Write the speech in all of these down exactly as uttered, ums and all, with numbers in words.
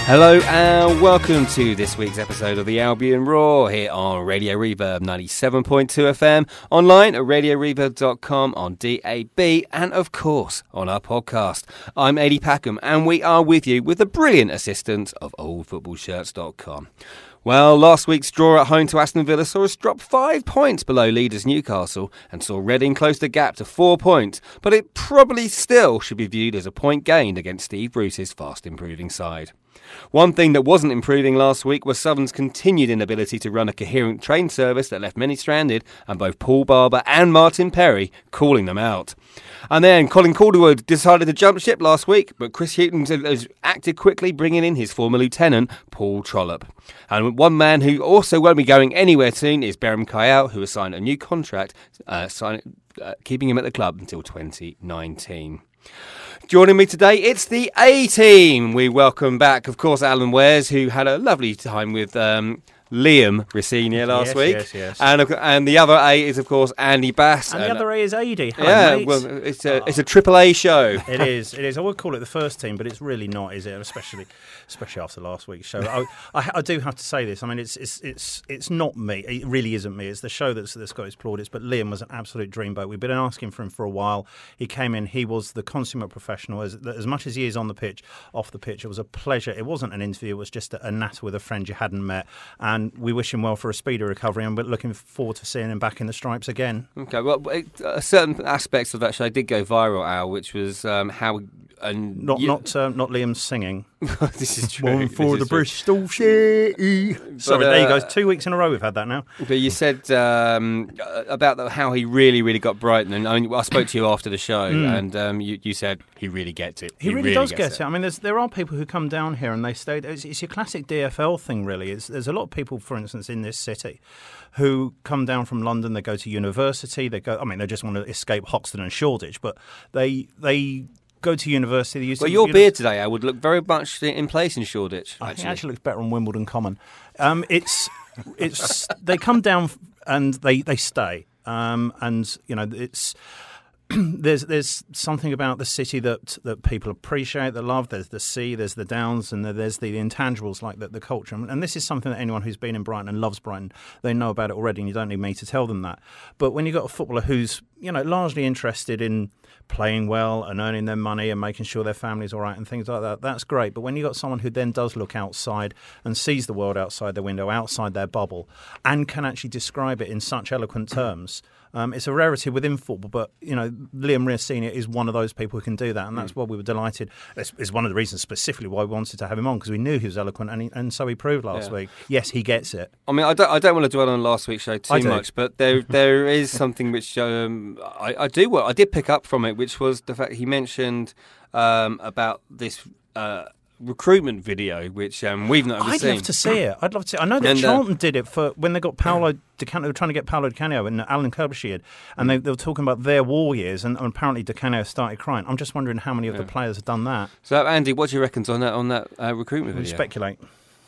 Hello and welcome to this week's episode of the Albion Roar here on Radio Reverb ninety-seven point two F M, online at radio reverb dot com, on D A B, and of course on our podcast. I'm Eddie Packham and we are with you with the brilliant assistance of old football shirts dot com. Well, last week's draw at home to Aston Villa saw us drop five points below leaders Newcastle and saw Reading close the gap to four points, but it probably still should be viewed as a point gained against Steve Bruce's fast improving side. One thing that wasn't improving last week was Southern's continued inability to run a coherent train service that left many stranded, and both Paul Barber and Martin Perry calling them out. And then Colin Calderwood decided to jump ship last week, but Chris Hughton has acted quickly, bringing in his former lieutenant, Paul Trollope. And one man who also won't be going anywhere soon is Berham Kayal, who has signed a new contract, uh, sign, uh, keeping him at the club until twenty nineteen. Joining me today, it's the A-Team. We welcome back, of course, Alan Wares, who had a lovely time with um, Liam Rossini last yes, week. Yes, yes, and and the other A is, of course, Andy Bass. And, and the other A is Adi. Hello, yeah, mates. well, it's a, it's a triple A show. It is, it is. I would call it the first team, but it's really not, is it? Especially especially after last week's show. I, I, I do have to say this. I mean, it's it's it's it's not me. It really isn't me. It's the show that's, that's got its plaudits, but Liam was an absolute dreamboat. We've been asking for him for a while. He came in. He was the consummate professional. As, as much as he is on the pitch, off the pitch, it was a pleasure. It wasn't an interview. It was just a, a natter with a friend you hadn't met. And we wish him well for a speedy recovery, and we're looking forward to seeing him back in the stripes again. Okay, well, it, uh, certain aspects of that show did go viral, Al, which was um, how... And not you, not uh, not Liam singing. This is true. One for this the is true. Bristol City. Sorry, But, uh, there you go. Two weeks in a row we've had that now. But you said um, about the, how he really, really got Brighton. And I, mean, I spoke to you after the show, mm. and um, you, you said he really gets it. He, he really, really does gets get it. it. I mean, there's, there are people who come down here and they stay. It's, it's your classic D F L thing, really. It's, there's a lot of people, for instance, in this city who come down from London. They go to university. They go. I mean, they just want to escape Hoxton and Shoreditch, but they they. go to university. They used well, to, your you beard know, today, I would look very much in place in Shoreditch. I actually. think it actually looks better on Wimbledon Common. Um, it's it's they come down and they they stay, um, and you know it's. There's there's something about the city that, that people appreciate, that love. There's the sea, there's the downs, and there's the intangibles like the, the culture. And this is something that anyone who's been in Brighton and loves Brighton, they know about it already, and you don't need me to tell them that. But when you've got a footballer who's, you know, largely interested in playing well and earning their money and making sure their family's all right and things like that, that's great. But when you've got someone who then does look outside and sees the world outside their window, outside their bubble, and can actually describe it in such eloquent terms, Um, it's a rarity within football, but you know Liam Rossini is one of those people who can do that, and that's mm. why we were delighted. It's, it's one of the reasons specifically why we wanted to have him on, because we knew he was eloquent, and he, and so he proved last yeah. week. Yes, he gets it. I mean, I don't, I don't want to dwell on last week's show too I do. much, but there there is something which um, I, I do well, I did pick up from it, which was the fact he mentioned um, about this. Uh, recruitment video, which um, we've not ever I'd seen. love to see it. I'd love to see it. I know that and, uh, Charlton did it for when they got Paolo Di Canio. They were trying to get Paolo Di Canio and Alan Kirbyshire, and they, they were talking about their war years, and, and apparently Di Canio started crying. I'm just wondering how many of yeah. the players have done that. So, Andy, what do you reckon on that on that uh, recruitment We video? speculate.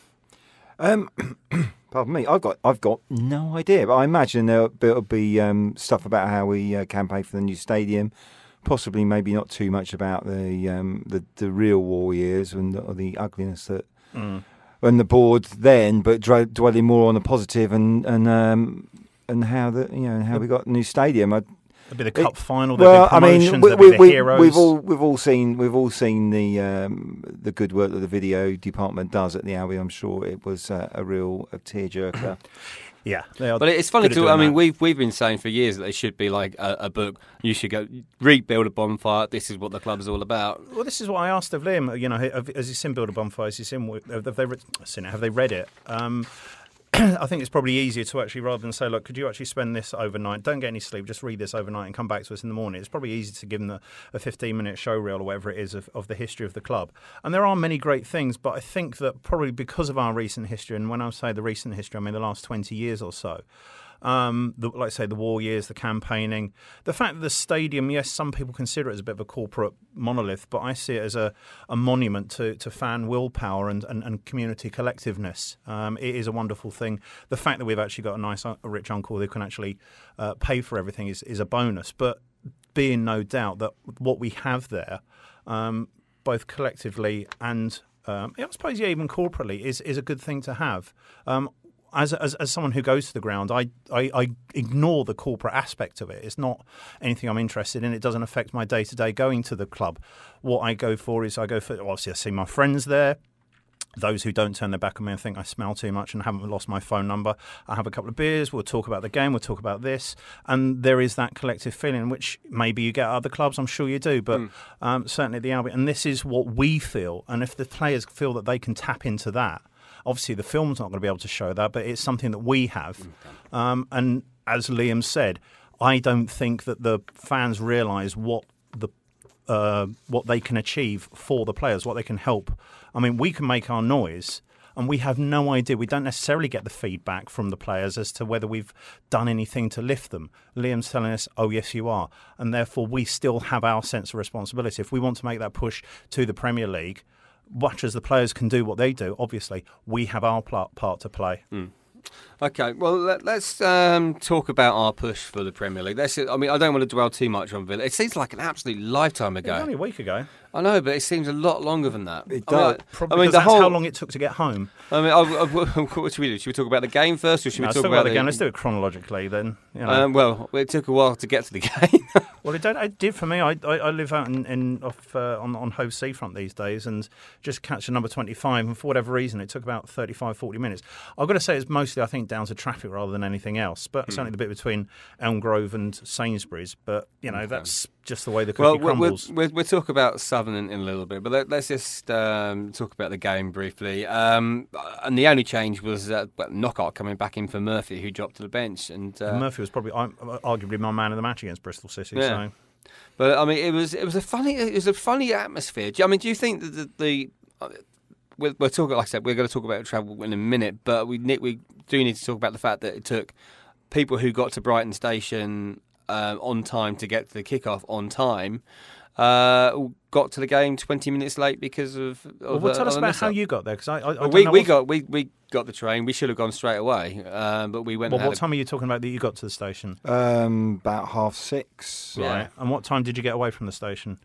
Um, pardon me. I've got I've got no idea, but I imagine there'll, there'll be um, stuff about how we uh, campaign for the new stadium. Possibly, maybe not too much about the um, the, the real war years and the, or the ugliness that Mm. and the board then, but dwell- dwelling more on the positive and and um, and how the you know and how we got a new stadium. I, There'll be the cup final. There'll well, be I promotions. mean, we, there'll be we, the we, heroes. we've all we've all seen we've all seen the um, the good work that the video department does at the Albion. I'm sure it was uh, a real a tearjerker. Yeah, they are But it's funny good at too. doing I mean, that. we've we've been saying for years that they should be like a, a book. You should go rebuild a bonfire. This is what the club's all about. Well, this is what I asked of Liam. You know, have, has he seen Build a Bonfire? Has he seen? Have they read, seen it? Have they read it? Um, I think it's probably easier to actually, rather than say, look, could you actually spend this overnight? Don't get any sleep. Just read this overnight and come back to us in the morning. It's probably easy to give them the, a fifteen-minute show reel or whatever it is of, of the history of the club. And there are many great things, but I think that probably because of our recent history, and when I say the recent history, I mean the last twenty years or so, Um, the, like I say, the war years, the campaigning, the fact that the stadium, yes, some people consider it as a bit of a corporate monolith, but I see it as a, a monument to, to fan willpower and, and, and community collectiveness. Um, it is a wonderful thing. The fact that we've actually got a nice, a rich uncle who can actually uh, pay for everything is, is a bonus. But be in no doubt that what we have there, um, both collectively and um, I suppose, yeah, even corporately, is, is a good thing to have. Um, As, as as someone who goes to the ground, I, I, I ignore the corporate aspect of it. It's not anything I'm interested in. It doesn't affect my day to day going to the club. What I go for is I go for obviously I see my friends there. Those who don't turn their back on me and think I smell too much and haven't lost my phone number. I have a couple of beers. We'll talk about the game. We'll talk about this, and there is that collective feeling, which maybe you get at other clubs. I'm sure you do, but mm. um, certainly at the Albion. And this is what we feel. And if the players feel that they can tap into that. Obviously, the film's not going to be able to show that, but it's something that we have. Um, and as Liam said, I don't think that the fans realise what the uh, what they can achieve for the players, what they can help. I mean, we can make our noise, and we have no idea. We don't necessarily get the feedback from the players as to whether we've done anything to lift them. Liam's telling us, oh, yes, you are. And therefore, we still have our sense of responsibility. If we want to make that push to the Premier League, much as the players can do what they do, obviously, we have our part to play. Mm. Okay, well, let, let's um, talk about our push for the Premier League. Let's, I mean, I don't want to dwell too much on Villa. It seems like an absolute lifetime ago. It was only a week ago. I know, but it seems a lot longer than that. It I mean, does. I, Probably I mean, because the that's whole, how long it took to get home. I mean, I, I, what should we do? Should we talk about the game first, or should no, we talk about, about the the game? Let's do it chronologically then. You know. um, well, it took a while to get to the game. Well, it, it did for me. I, I, I live out in, in off uh, on on Hove Seafront these days, and just catch the number twenty-five. And for whatever reason, it took about thirty-five, forty minutes. I've got to say, it's mostly I think down to traffic rather than anything else. But hmm. certainly the bit between Elm Grove and Sainsbury's. But you know, okay. that's just the way the cookie well, crumbles. We'll, we'll, we'll talk about Southern in, in a little bit, but let, let's just um, talk about the game briefly. Um, and the only change was uh, Knockout coming back in for Murphy, who dropped to the bench. And uh, Murphy was probably arguably my man of the match against Bristol City. Yeah. So. But I mean, it was it was a funny it was a funny atmosphere. I mean, do you think that the, the uh, we're, we're talking like I said, we're going to talk about travel in a minute, but we we do need to talk about the fact that it took people who got to Brighton Station uh, on time to get to the kickoff on time. Uh, got to the game twenty minutes late because of. of well, well, tell uh, us about how you got there, because I, I, I well, we know we what... got we, we got the train. We should have gone straight away, uh, but we went. Well, what a... time are you talking about that you got to the station? Um, about half six. Yeah. Right. And what time did you get away from the station?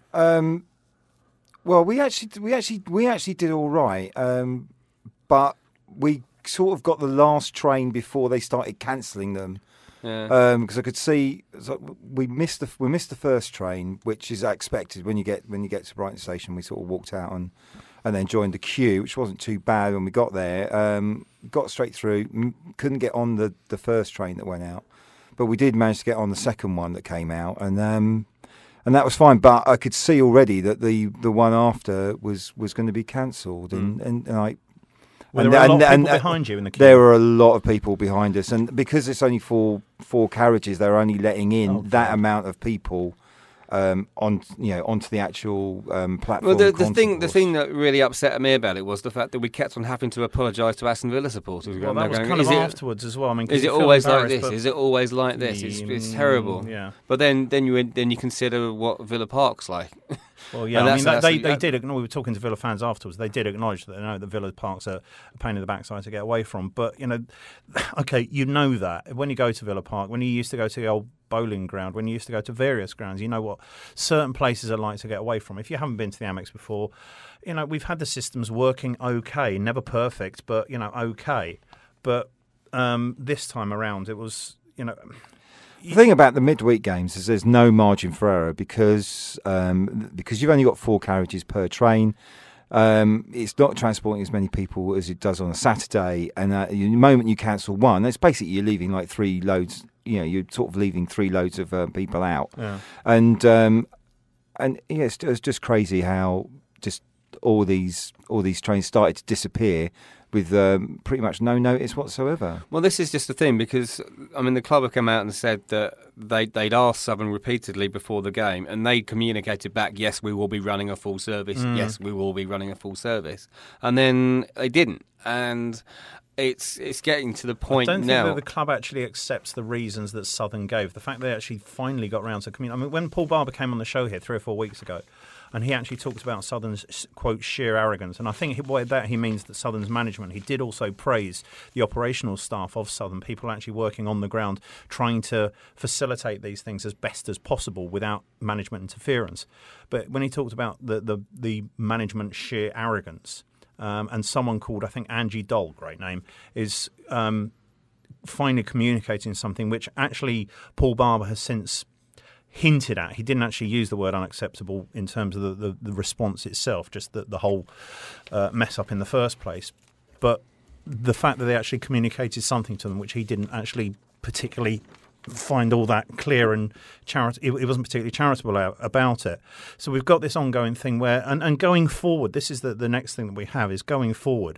Um, well, we actually we actually we actually did all right, um, but we sort of got the last train before they started cancelling them. Yeah. Because um, I could see so we missed the we missed the first train, which is expected when you get when you get to Brighton Station. We sort of walked out and and then joined the queue, which wasn't too bad when we got there. Um, got straight through, m- couldn't get on the, the first train that went out, but we did manage to get on the second one that came out, and um, and that was fine. But I could see already that the, the one after was, was going to be cancelled, and, Mm. and, and I. Were and, there a lot and, of and, people and, behind you in the queue? There were a lot of people behind us, and because it's only four four carriages, they're only letting in Oh, that God. amount of people um, on you know onto the actual um, platform. Well, the, the thing the concourse. thing that really upset me about it was the fact that we kept on having to apologise to Aston Villa supporters. Well, that was going, kind of is it, afterwards as well. I mean, 'cause is you it feel always like embarrassed, this? but- Is it always like this? It's, it's Mm, terrible. Yeah. But then, then you then you consider what Villa Park's like. Well, yeah. And I mean, that's- that, they that's- they did. acknow- We were talking to Villa fans afterwards. They did acknowledge that they know that Villa Park's a pain in the backside to get away from. But you know, okay, you know that when you go to Villa Park, when you used to go to the old bowling ground, when you used to go to various grounds, you know what certain places are like to get away from. If you haven't been to the Amex before, you know we've had the systems working okay, never perfect, but you know okay. But um, this time around, it was you know. The thing about the midweek games is there's no margin for error because um, because you've only got four carriages per train. Um, it's not transporting as many people as it does on a Saturday, and uh, the moment you cancel one, it's basically you're leaving like three loads. You know, you're sort of leaving three loads of uh, people out, Yeah. and um, and yeah, it's, it's just crazy how just all these all these trains started to disappear with um, pretty much no notice whatsoever. Well, this is just the thing because I mean the club have come out and said that they they'd asked Southern repeatedly before the game, and they communicated back, yes, we will be running a full service. Mm. Yes, we will be running a full service, and then they didn't. And it's it's getting to the point I don't now. think that the club actually accepts the reasons that Southern gave. The fact they actually finally got round to communicate. I mean, when Paul Barber came on the show here three or four weeks ago, and he actually talked about Southern's, quote, sheer arrogance. And I think by that he means that Southern's management. He did also praise the operational staff of Southern, people actually working on the ground, trying to facilitate these things as best as possible without management interference. But when he talked about the, the, the management sheer arrogance, um, and someone called, I think, Angie Doll, great name, is um, finally communicating something which actually Paul Barber has since hinted at. He didn't actually use the word unacceptable in terms of the, the, the response itself, just the, the whole uh, mess up in the first place. But the fact that they actually communicated something to them which he didn't actually particularly find all that clear and charit- it, it wasn't particularly charitable about it. So we've got this ongoing thing where, and, and going forward, this is the, the next thing that we have, is going forward,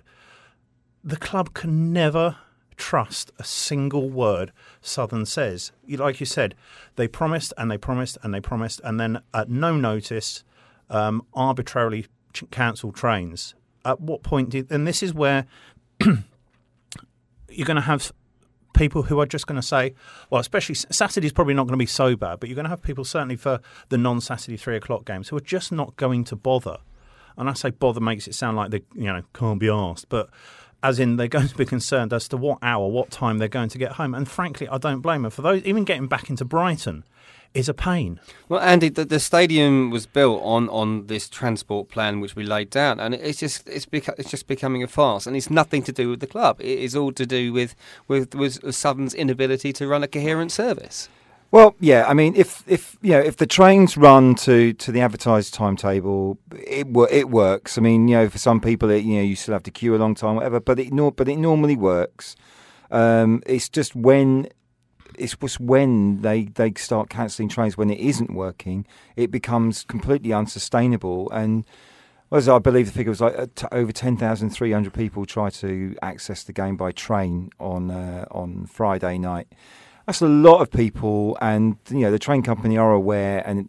the club can never trust a single word Southern says. Like you said, they promised and they promised and they promised, and then at no notice, um, arbitrarily ch- cancel trains. At what point did? And this is where you're going to have people who are just going to say, well, especially Saturday's probably not going to be so bad, but you're going to have people certainly for the non-Saturday three o'clock games who are just not going to bother. And I say bother makes it sound like they, you know, can't be asked, but as in they're going to be concerned as to what hour, what time they're going to get home. And frankly, I don't blame them. For those, even getting back into Brighton is a pain. Well, Andy, the, the stadium was built on, on this transport plan which we laid down, and it's just it's, beca- it's just becoming a farce, and it's nothing to do with the club. It is all to do with with, with Southern's inability to run a coherent service. Well, yeah, I mean, if if you know if the trains run to, to the advertised timetable, it it works. I mean, you know, for some people, it, you know, you still have to queue a long time, whatever. But it nor but it normally works. Um, it's just when it's just when they, they start cancelling trains when it isn't working, it becomes completely unsustainable. And as I believe the figure was like uh, t- over ten thousand three hundred people try to access the game by train on uh, on Friday night. That's a lot of people, and you know the train company are aware, and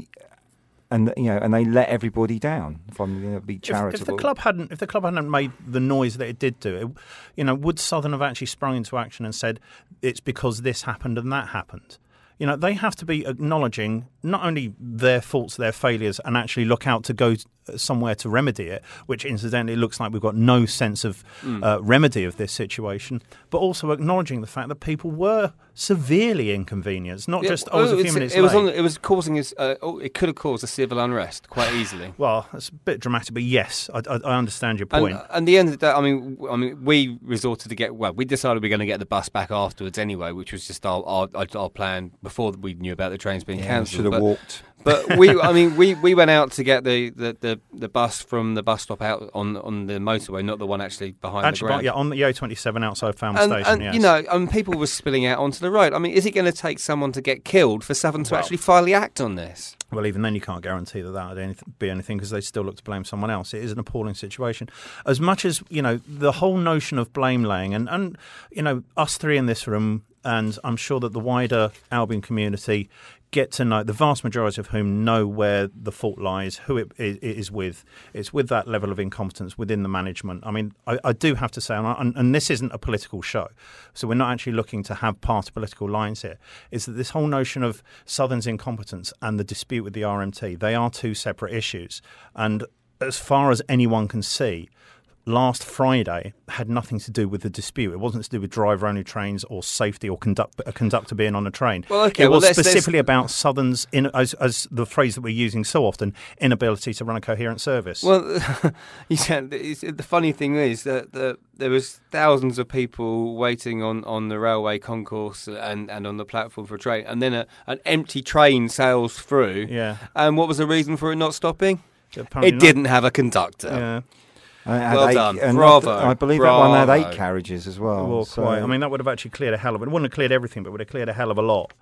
and you know, and they let everybody down. If I'm going to be charitable, if, if the club hadn't, if the club hadn't made the noise that it did do, it, you know, would Southern have actually sprung into action and said it's because this happened and that happened? You know, they have to be acknowledging not only their faults, their failures, and actually look out to go somewhere to remedy it, which incidentally looks like we've got no sense of mm. uh, remedy of this situation, but also acknowledging the fact that people were severely inconvenienced, not yeah, just, oh, it was a few minutes it was, late. on, it was causing, us, uh, oh, it could have caused a civil unrest quite easily. Well, that's a bit dramatic, but yes, I, I, I understand your point. And, and the end of the day, I mean, I mean, we resorted to get, well, we decided we were going to get the bus back afterwards anyway, which was just our, our, our plan before we knew about the trains being yeah, cancelled. Should have walked. But we, I mean, we, we went out to get the, the, the, the bus from the bus stop out on on the motorway, not the one actually behind actually, the ground. Yeah, on the E O twenty-seven outside Falmouth and, Station. And yes. you know, I mean, people were spilling out onto the road. I mean, is it going to take someone to get killed for Southern to well, actually finally act on this? Well, even then, you can't guarantee that that would be anything because they still look to blame someone else. It is an appalling situation. As much as you know, the whole notion of blame laying, and and you know, us three in this room, and I'm sure that the wider Albion community get to know, the vast majority of whom know where the fault lies, who it, it is with. It's with that level of incompetence within the management. I mean, I, I do have to say, and, I, and this isn't a political show, so we're not actually looking to have party political lines here, is that this whole notion of Southern's incompetence and the dispute with the R M T, they are two separate issues. And as far as anyone can see, last Friday had nothing to do with the dispute. It wasn't to do with driver-only trains or safety or conduct, a conductor being on a train. Well, okay, it well, was there's, specifically there's... about Southern's, in, as, as the phrase that we're using so often, inability to run a coherent service. Well, you said the funny thing is that the, there was thousands of people waiting on, on the railway concourse and, and on the platform for a train, and then a, an empty train sails through. Yeah. And what was the reason for it not stopping? Apparently it not. didn't have a conductor. Yeah. Uh, well eight, done, and bravo. I believe bravo. that one had eight carriages as well. Well, so. quite. I mean, that would have actually cleared a hell of it. It wouldn't have cleared everything, but it would have cleared a hell of a lot.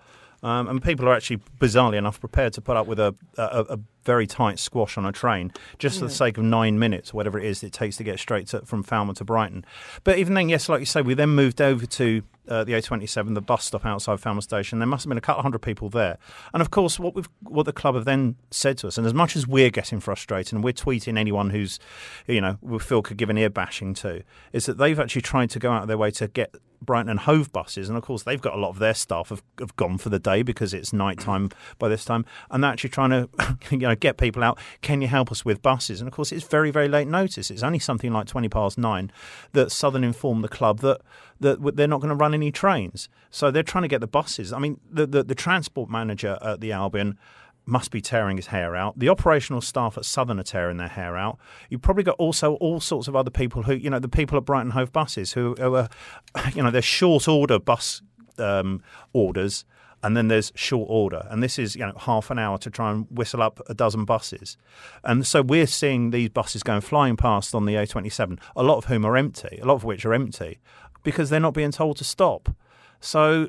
Um, and people are actually, bizarrely enough, prepared to put up with a, a, a very tight squash on a train just for the sake of nine minutes, or whatever it is it takes to get straight to, from Falmouth to Brighton. But even then, yes, like you say, we then moved over to uh, the A twenty-seven, the bus stop outside Falmouth Station. There must have been a couple of hundred people there. And of course, what we've, what the club have then said to us, and as much as we're getting frustrated, and we're tweeting anyone who's, you know, we feel could give an ear bashing to, is that they've actually tried to go out of their way to get Brighton and Hove buses, and of course they've got a lot of their staff have, have gone for the day because it's night time by this time, and they're actually trying to you know get people out. Can you help us with buses? And of course it's very very late notice. It's only something like twenty past nine that Southern informed the club that that they're not going to run any trains, so they're trying to get the buses. I mean, the the, the transport manager at the Albion must be tearing his hair out. The operational staff at Southern are tearing their hair out. You've probably got also all sorts of other people who, you know, the people at Brighton Hove buses who, who are, you know, there's short order bus um, orders, and then there's short order. And this is, you know, half an hour to try and whistle up a dozen buses. And so we're seeing these buses going flying past on the A twenty-seven, a lot of whom are empty, a lot of which are empty, because they're not being told to stop. So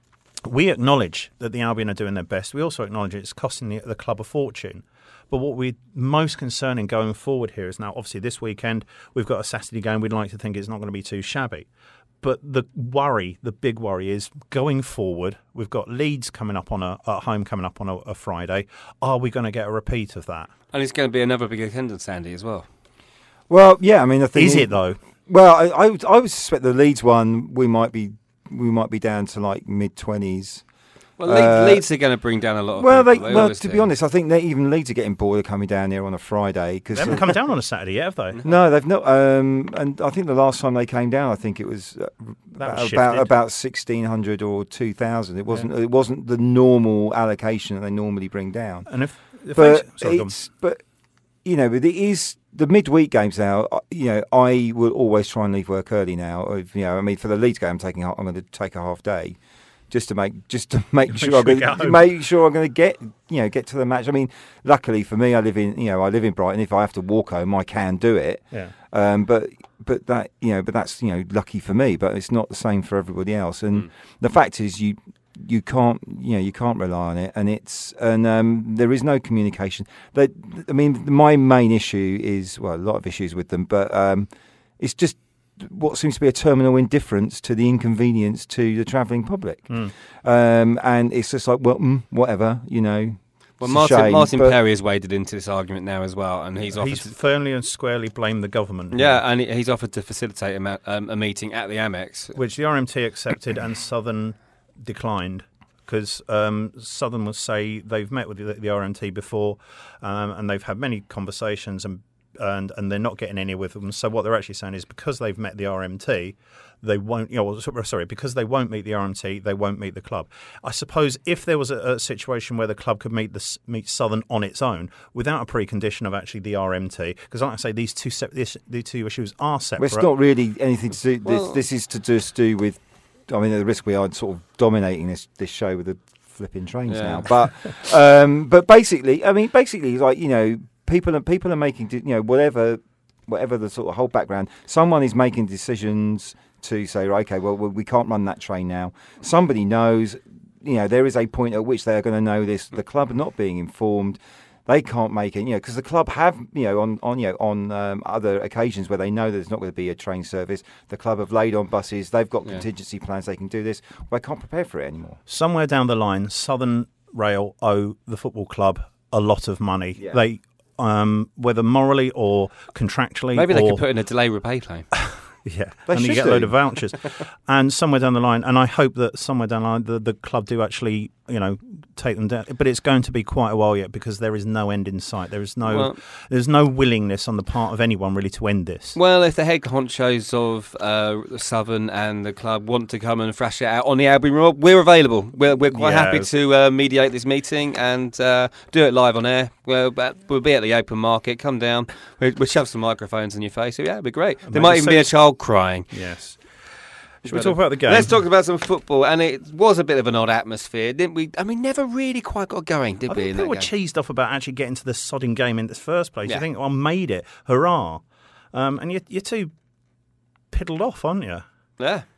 we acknowledge that the Albion are doing their best. We also acknowledge it's costing the, the club a fortune. But what we're most concerning going forward here is now, obviously, this weekend we've got a Saturday game. We'd like to think it's not going to be too shabby. But the worry, the big worry is going forward, we've got Leeds coming up on a, at home coming up on a, a Friday. Are we going to get a repeat of that? And it's going to be another big attendance, Andy, as well. Well, yeah, I mean, I think Is it, though? Well, I, I, would, I would suspect the Leeds one, we might be we might be down to like mid twenties. Well, Leeds, Uh, Leeds are going to bring down a lot of Well, they, people. They well, always to do. be honest, I think they even Leeds are getting bored of coming down here on a Friday. Cause They haven't come down on a Saturday yet, have they? No, they've not. Um, and I think the last time they came down, I think it was, uh, That was about shifted. about sixteen hundred or two thousand. It wasn't. It wasn't the normal allocation that they normally bring down. And if, if But they, sorry, go on. it's but you know, but it is the midweek games now. uh, You know, I will always try and leave work early now. If, you know, I mean, for the Leeds game, I'm taking. I'm going to take a half day. Just to make, just to make sure, sure I'm you gonna, get home. make sure I'm going to get, you know, get to the match. I mean, luckily for me, I live in, you know, I live in Brighton. If I have to walk home, I can do it. Yeah. Um, but but that, you know, but that's, you know, lucky for me. But it's not the same for everybody else. And Mm. the fact is, you you can't, you know, you can't rely on it. And it's and um, there is no communication. They, I mean, my main issue is well, a lot of issues with them, but um, it's just what seems to be a terminal indifference to the inconvenience to the travelling public. Mm. Um, and it's just like, well, mm, whatever, you know. Well, it's a Martin, shame, Martin but- Perry has waded into this argument now as well, and he's offered He's to, firmly and squarely blamed the government. yeah, and he- he's offered to facilitate a, ma- um, a meeting at the Amex. Which the R M T accepted and Southern declined. Because um, Southern will say they've met with the, the R M T before um, and they've had many conversations and, and and they're not getting anywhere with them. So what they're actually saying is because they've met the R M T, they won't. You know, sorry, because they won't meet the R M T, they won't meet the club. I suppose if there was a, a situation where the club could meet the meet Southern on its own without a precondition of actually the R M T, because like I say, these two sep- this, these two issues are separate. Well, it's not really anything to do. Well- this, this is to just do with. I mean, at the risk we are sort of dominating this, this show with the flipping trains Yeah. now. But um, but basically, I mean, basically, like you know, people are people are making de- you know whatever whatever the sort of whole background. Someone is making decisions to say, right, okay, well, we can't run that train now. Somebody knows. You know, there is a point at which they are going to know this. The club not being informed. They can't make it, you know, because the club have, you know, on, on you know, on um, other occasions where they know there's not going to be a train service, the club have laid on buses. They've got Yeah. contingency plans. They can do this. But they can't prepare for it anymore. Somewhere down the line, Southern Rail owe the football club a lot of money. Yeah. They, um, whether morally or contractually, Maybe they or, could put in a delay repay claim. yeah, They and you should get a load do. of vouchers. And somewhere down the line, and I hope that somewhere down the line, the, the club do actually, you know, take them down. But it's going to be quite a while yet because there is no end in sight. There is no, Well- there's no willingness on the part of anyone really to end this. Well, if the head honchos of uh, Southern and the club want to come and thrash it out on the Albion Roar, we're available. We're, we're quite Yeah. happy to uh, mediate this meeting and uh, do it live on air. We'll, we'll be at the open market. Come down. We'll, we'll shove some microphones in your face. Yeah, it'd be great. There Maybe might even so- be a child crying. Yes. Should we talk about the game? Let's talk about some football. And it was a bit of an odd atmosphere, didn't we? I mean, never really quite got going, did I we? think In people that were game? cheesed off about actually getting to the sodding game in the first place. Yeah. You think, well, I made it. Hurrah. Um, and you're, you're too piddled off, aren't you? Yeah.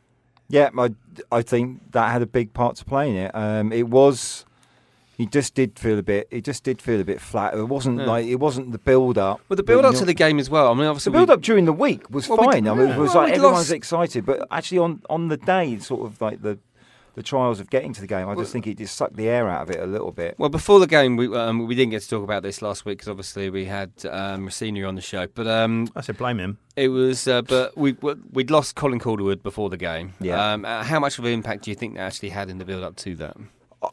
Yeah, I, I think that had a big part to play in it. Um, it was, he just did feel a bit. It just did feel a bit flat. It wasn't Yeah. like it wasn't the build up. Well, the build up to the game as well. I mean, obviously The build we, up during the week was Well, we fine. did- I mean, yeah. it was Well, like we'd everyone's lost- excited, but actually on, on the day, sort of like the the trials of getting to the game, I just think it just sucked the air out of it a little bit. Well, before the game, we um, we didn't get to talk about this last week because obviously we had um, Rossini on the show. But um, I said blame him. it was, uh, but we we'd lost Colin Calderwood before the game. Yeah. Um, uh, how much of an impact do you think that actually had in the build up to that?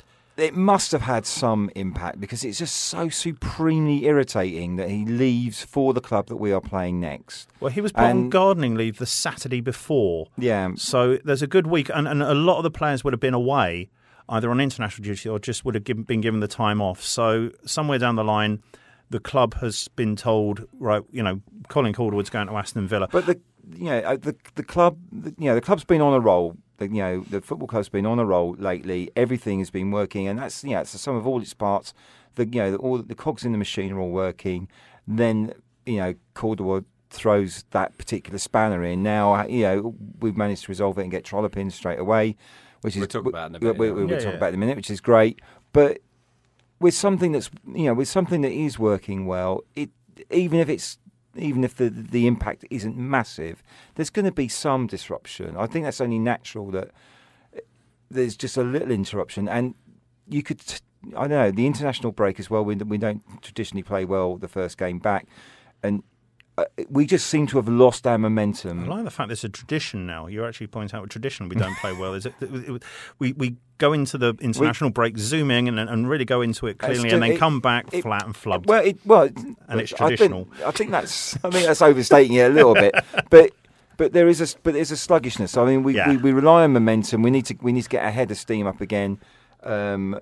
It must have had some impact because it's just so supremely irritating that he leaves for the club that we are playing next. Well, he was put on And- gardening leave the Saturday before. Yeah. So there's a good week, and, and a lot of the players would have been away, either on international duty or just would have given, been given the time off. So somewhere down the line, the club has been told, right, you know, Colin Calderwood's going to Aston Villa. But the you know uh, the the club the, you know the club's been on a roll. The, you know the football club's been on a roll lately. Everything has been working, and that's you know it's the sum of all its parts. The you know the, all the cogs in the machine are all working. Then you know Calderwood throws that particular spanner in. Now you know we've managed to resolve it and get Trollope in straight away, which is We'll talk about it in a bit, We, yeah. we, we'll Yeah, talk yeah. about it in a minute, which is great. But with something that's you know with something that is working well, it even if it's even if the the impact isn't massive, there's going to be some disruption. I think that's only natural that there's just a little interruption, and you could. I don't know the international break as well. We we don't traditionally play well the first game back, and uh, we just seem to have lost our I momentum. like the fact there's a tradition now. You actually point out a tradition we don't play well. Is it, it, it- we we go into the international break zooming and, and really go into it clearly, It's and then ju- it- come back it- flat and flubbed. Well, it, well, And it's I think- traditional. I think that's I think that's overstating it a little bit, but. But there is a but there's a sluggishness. I mean, we, Yeah. we, we rely on momentum. We need to we need to get our head of steam up again, um,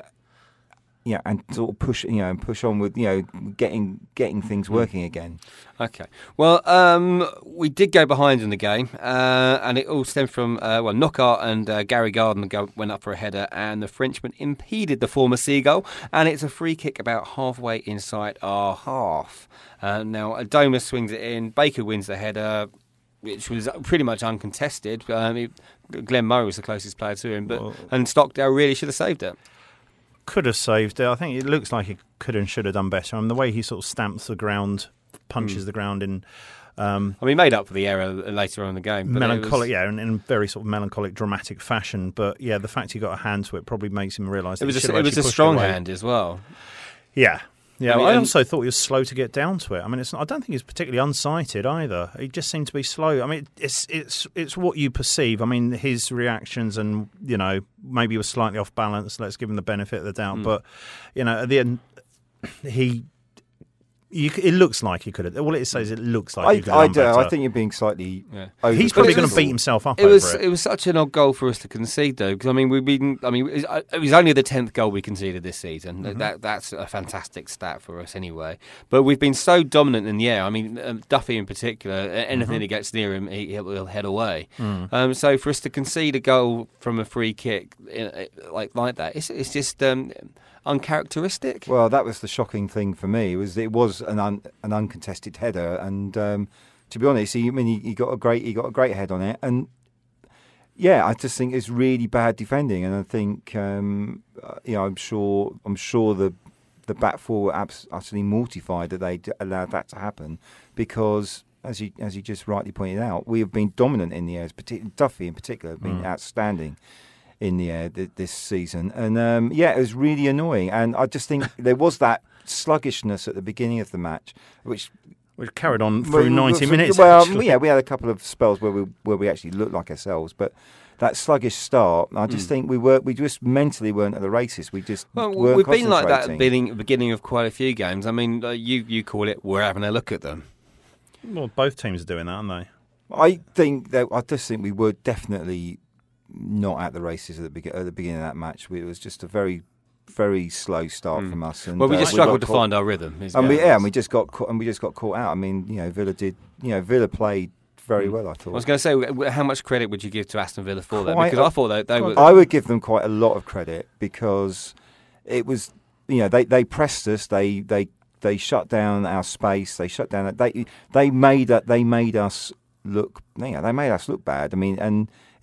yeah, and sort of push you know and push on with you know getting getting things working again. Okay. Well, um, we did go behind in the game, uh, and it all stemmed from uh, well, Knockaert and uh, Gary Gardner go, went up for a header, and the Frenchman impeded the former Seagull, and it's a free kick about halfway inside our half. Uh, now Adoma swings it in, Baker wins the header, which was pretty much uncontested. Um, it, Glenn Murray was the closest player to him, but Well- and Stockdale really should have saved it. Could have saved it. I think it looks like he could and should have done better. I mean, the way he sort of stamps the ground, punches Mm. the ground in um, I mean, he made up for the error later on in the game. But it melancholic, was, yeah, in, in very sort of melancholic, dramatic fashion. But yeah, the fact he got a hand to it probably makes him realise that It was he a, should it have was a actually pushed strong away. hand as well. Yeah. Yeah, I I, mean, I and- also thought he was slow to get down to it. I mean, it's not, I don't think he was particularly unsighted either. He just seemed to be slow. I mean, it's it's it's what you perceive. I mean, his reactions and, you know, maybe he was slightly off balance. Let's give him the benefit of the doubt. Mm. But, you know, at the end, he... You, c- it looks like he could have. All it says, it looks like I he could have I done do. better. I think you're being slightly. Yeah. over- He's probably it going was- to beat himself up It over was it. it was such an odd goal for us to concede, though, because I mean we've been I mean it was, it was only the tenth goal we conceded this season. Mm-hmm. That that's a fantastic stat for us anyway. But we've been so dominant in the air. I mean um, Duffy in particular, a- anything Mm-hmm. that gets near him, he, he'll, he'll head away. Mm. Um, so for us to concede a goal from a free kick uh, like like that, it's it's just um, uncharacteristic. Well, that was the shocking thing for me. Was it was an un, an uncontested header, and um, to be honest, he, I mean, he, he got a great he got a great head on it, and yeah, I just think it's really bad defending, and I think um, uh, you know I'm sure I'm sure the the back four were abs- utterly mortified that they d- allowed that to happen, because as you as you just rightly pointed out, we have been dominant in the air. Particularly Duffy in particular have been Mm. outstanding in the air th- this season, and um, yeah, it was really annoying. And I just think there was that sluggishness at the beginning of the match, which We carried on through well, ninety so- minutes. Well, actually. yeah, we had a couple of spells where we where we actually looked like ourselves, but that sluggish start, I just Mm. think we were we just mentally weren't at the races. We just Well, weren't we've been like that at the concentrating. beginning, beginning of quite a few games. I mean, uh, you you call it we're having a look at them. Well, both teams are doing that, aren't they? I think that I just think we were definitely not at the races at the, be- at the beginning of that match. We, it was just a very, very slow start Mm. from us. And, Well, we uh, just got struggled to caught- find our rhythm. is And the we, yeah, honest. and we just got caught, and we just got caught out. I mean, you know, Villa did. You know, Villa played very Mm. well. I I thought. was going to say, w- how much credit would you give to Aston Villa for that? Quite Because a- I thought they, they were. I would give them quite a lot of credit because it was, you know, they, they pressed us. They they they shut down our space. They shut down. They they made that. They made us look. You know, they made us look bad. I mean, and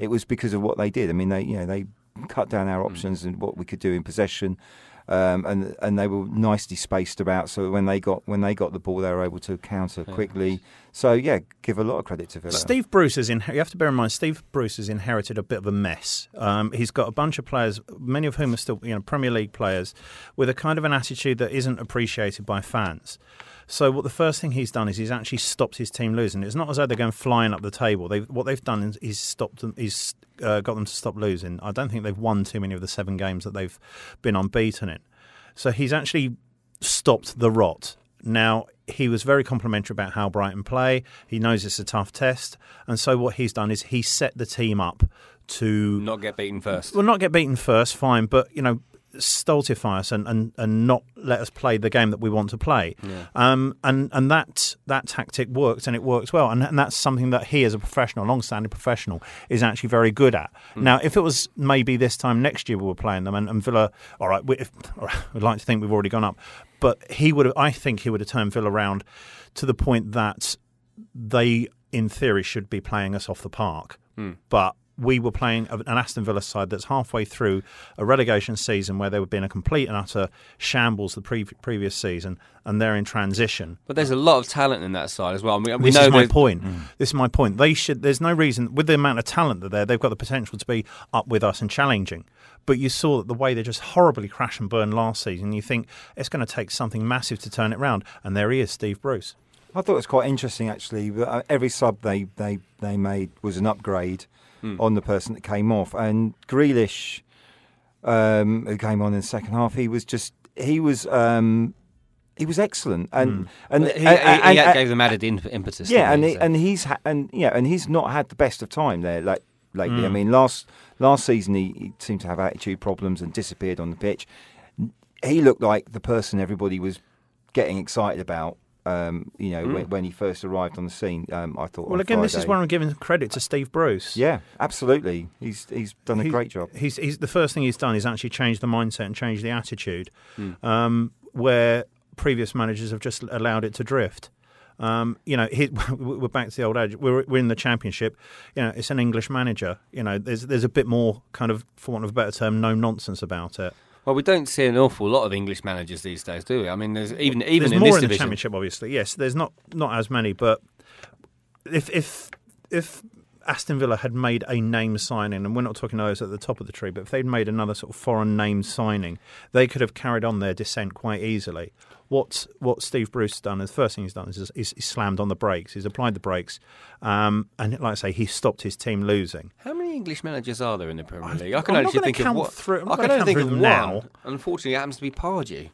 it was because of what they did. I mean, they you know they cut down our options mm. and what we could do in possession. Um, and and they were nicely spaced about, so when they got when they got the ball, they were able to counter yeah. quickly. So yeah, give a lot of credit to Villa. Steve Bruce is in. You have to bear in mind, Steve Bruce has inherited a bit of a mess. Um, he's got a bunch of players, many of whom are still you know Premier League players, with a kind of an attitude that isn't appreciated by fans. So what the first thing he's done is he's actually stopped his team losing. It's not as though they're going flying up the table. They've, what they've done is he's stopped them. He's uh, got them to stop losing. I don't think they've won too many of the seven games that they've been unbeaten in. So he's actually stopped the rot. Now, he was very complimentary about how Brighton play. He knows it's a tough test. And so what he's done is he set the team up to... Not get beaten first. Well, not get beaten first, fine. But, you know, stultify us and, and, and not let us play the game that we want to play. Yeah. Um, and and that that tactic worked, and it worked well. And, and that's something that he, as a professional, long-standing professional, is actually very good at. Mm. Now, if it was maybe this time next year we were playing them, and, and Villa, all right, we, if, all right, we'd like to think we've already gone up, but he would have, I think he would have turned Villa around to the point that they, in theory, should be playing us off the park. Mm. But we were playing an Aston Villa side that's halfway through a relegation season where they were being a complete and utter shambles the pre- previous season, and they're in transition. But there's a lot of talent in that side as well. We, we this know is my point. Mm. This is my point. They should. There's no reason, with the amount of talent that they're, they've got the potential to be up with us and challenging. But you saw that the way they just horribly crash and burn last season, you think it's going to take something massive to turn it round. And there he is, Steve Bruce. I thought it was quite interesting, actually. Every sub they, they, they made was an upgrade Mm. on the person that came off, and Grealish, um, who came on in the second half, he was just he was um, he was excellent, and mm. and, he, and, he, he and gave them added impetus. Yeah, and he, he, so. and he's ha- and yeah, and he's not had the best of time there like lately. Mm. I mean, last last season he, he seemed to have attitude problems and disappeared on the pitch. He looked like the person everybody was getting excited about. Um, you know, mm. when, when he first arrived on the scene, um, I thought. Well, again, Friday, this is where I'm giving credit to Steve Bruce. Yeah, absolutely. He's he's done a he, great job. He's, he's the first thing he's done is actually change the mindset and change the attitude, mm. um, where previous managers have just allowed it to drift. Um, you know, he, we're back to the old age. We're we're in the Championship. You know, it's an English manager. You know, there's there's a bit more kind of, for want of a better term, no nonsense about it. Well, we don't see an awful lot of English managers these days, do we? I mean, there's even even there's in more this in the division. Championship, obviously. Yes, there's not not as many, but if if if Aston Villa had made a name signing, and we're not talking those at the top of the tree, but if they'd made another sort of foreign name signing, they could have carried on their descent quite easily. What what Steve Bruce has done, the first thing he's done is, is, is he's slammed on the brakes. He's applied the brakes, um, and like I say, he stopped his team losing. How many English managers are there in the Premier League? I can only think of one. Through, I can only think of one. Now. Unfortunately, it happens to be Pardew.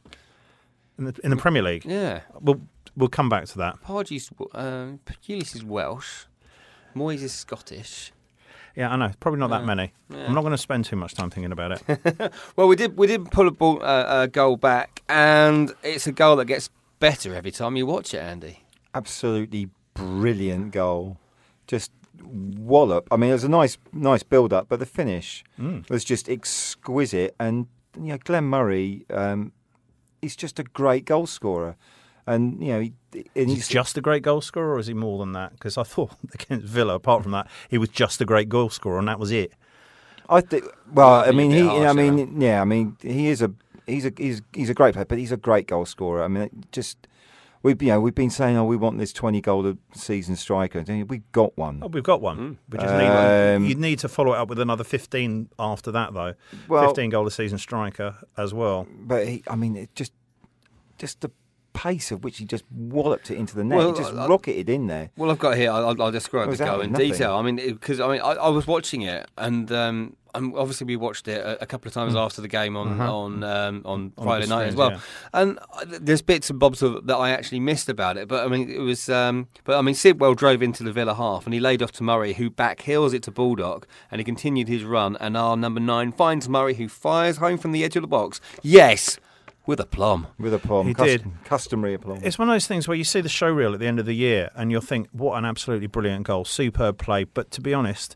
In the, in the Premier League? Yeah. We'll, we'll come back to that. Pardew's, um, Pulis is Welsh. Moyes is Scottish. Yeah, I know. Probably not that yeah. many. Yeah. I'm not going to spend too much time thinking about it. Well, we did we did pull a, ball, uh, a goal back, and it's a goal that gets better every time you watch it, Andy. Absolutely brilliant goal. Just wallop. I mean, it was a nice nice build-up, but the finish mm. was just exquisite. And you know, Glenn Murray, um, he's just a great goal scorer. And you know, he, and he's, he's just a great goal scorer, or is he more than that? Because I thought against Villa, apart from that, he was just a great goal scorer, and that was it. I think. Well, I mean, he. Harsh, I mean, yeah. I mean, he is a. He's a. He's. He's a great player, but he's a great goal scorer. I mean, it just. We've, you know, we've been saying, oh, we want this twenty goal a season striker. We've got one. Oh, we've got one. Mm. We just um, need. You need to follow it up with another fifteen after that, though. Well, fifteen goal a season striker as well. But he, I mean, it just, just the pace of which he just walloped it into the net. Well, he just I, rocketed in there. Well, I've got here. I'll, I'll describe the goal in nothing. detail. I mean, because I mean, I, I was watching it, and um, obviously we watched it a, a couple of times mm. after the game on uh-huh. on um, on, on Friday screens, night as well. Yeah. And there's bits and bobs of, that I actually missed about it. But I mean, it was. Um, but I mean, Sidwell drove into the Villa half, and he laid off to Murray, who back heels it to Baldock, and he continued his run. And our number nine finds Murray, who fires home from the edge of the box. Yes. With aplomb. With aplomb. He Custom, did. Customary aplomb. It's one of those things where you see the show reel at the end of the year and you'll think, what an absolutely brilliant goal, superb play. But to be honest,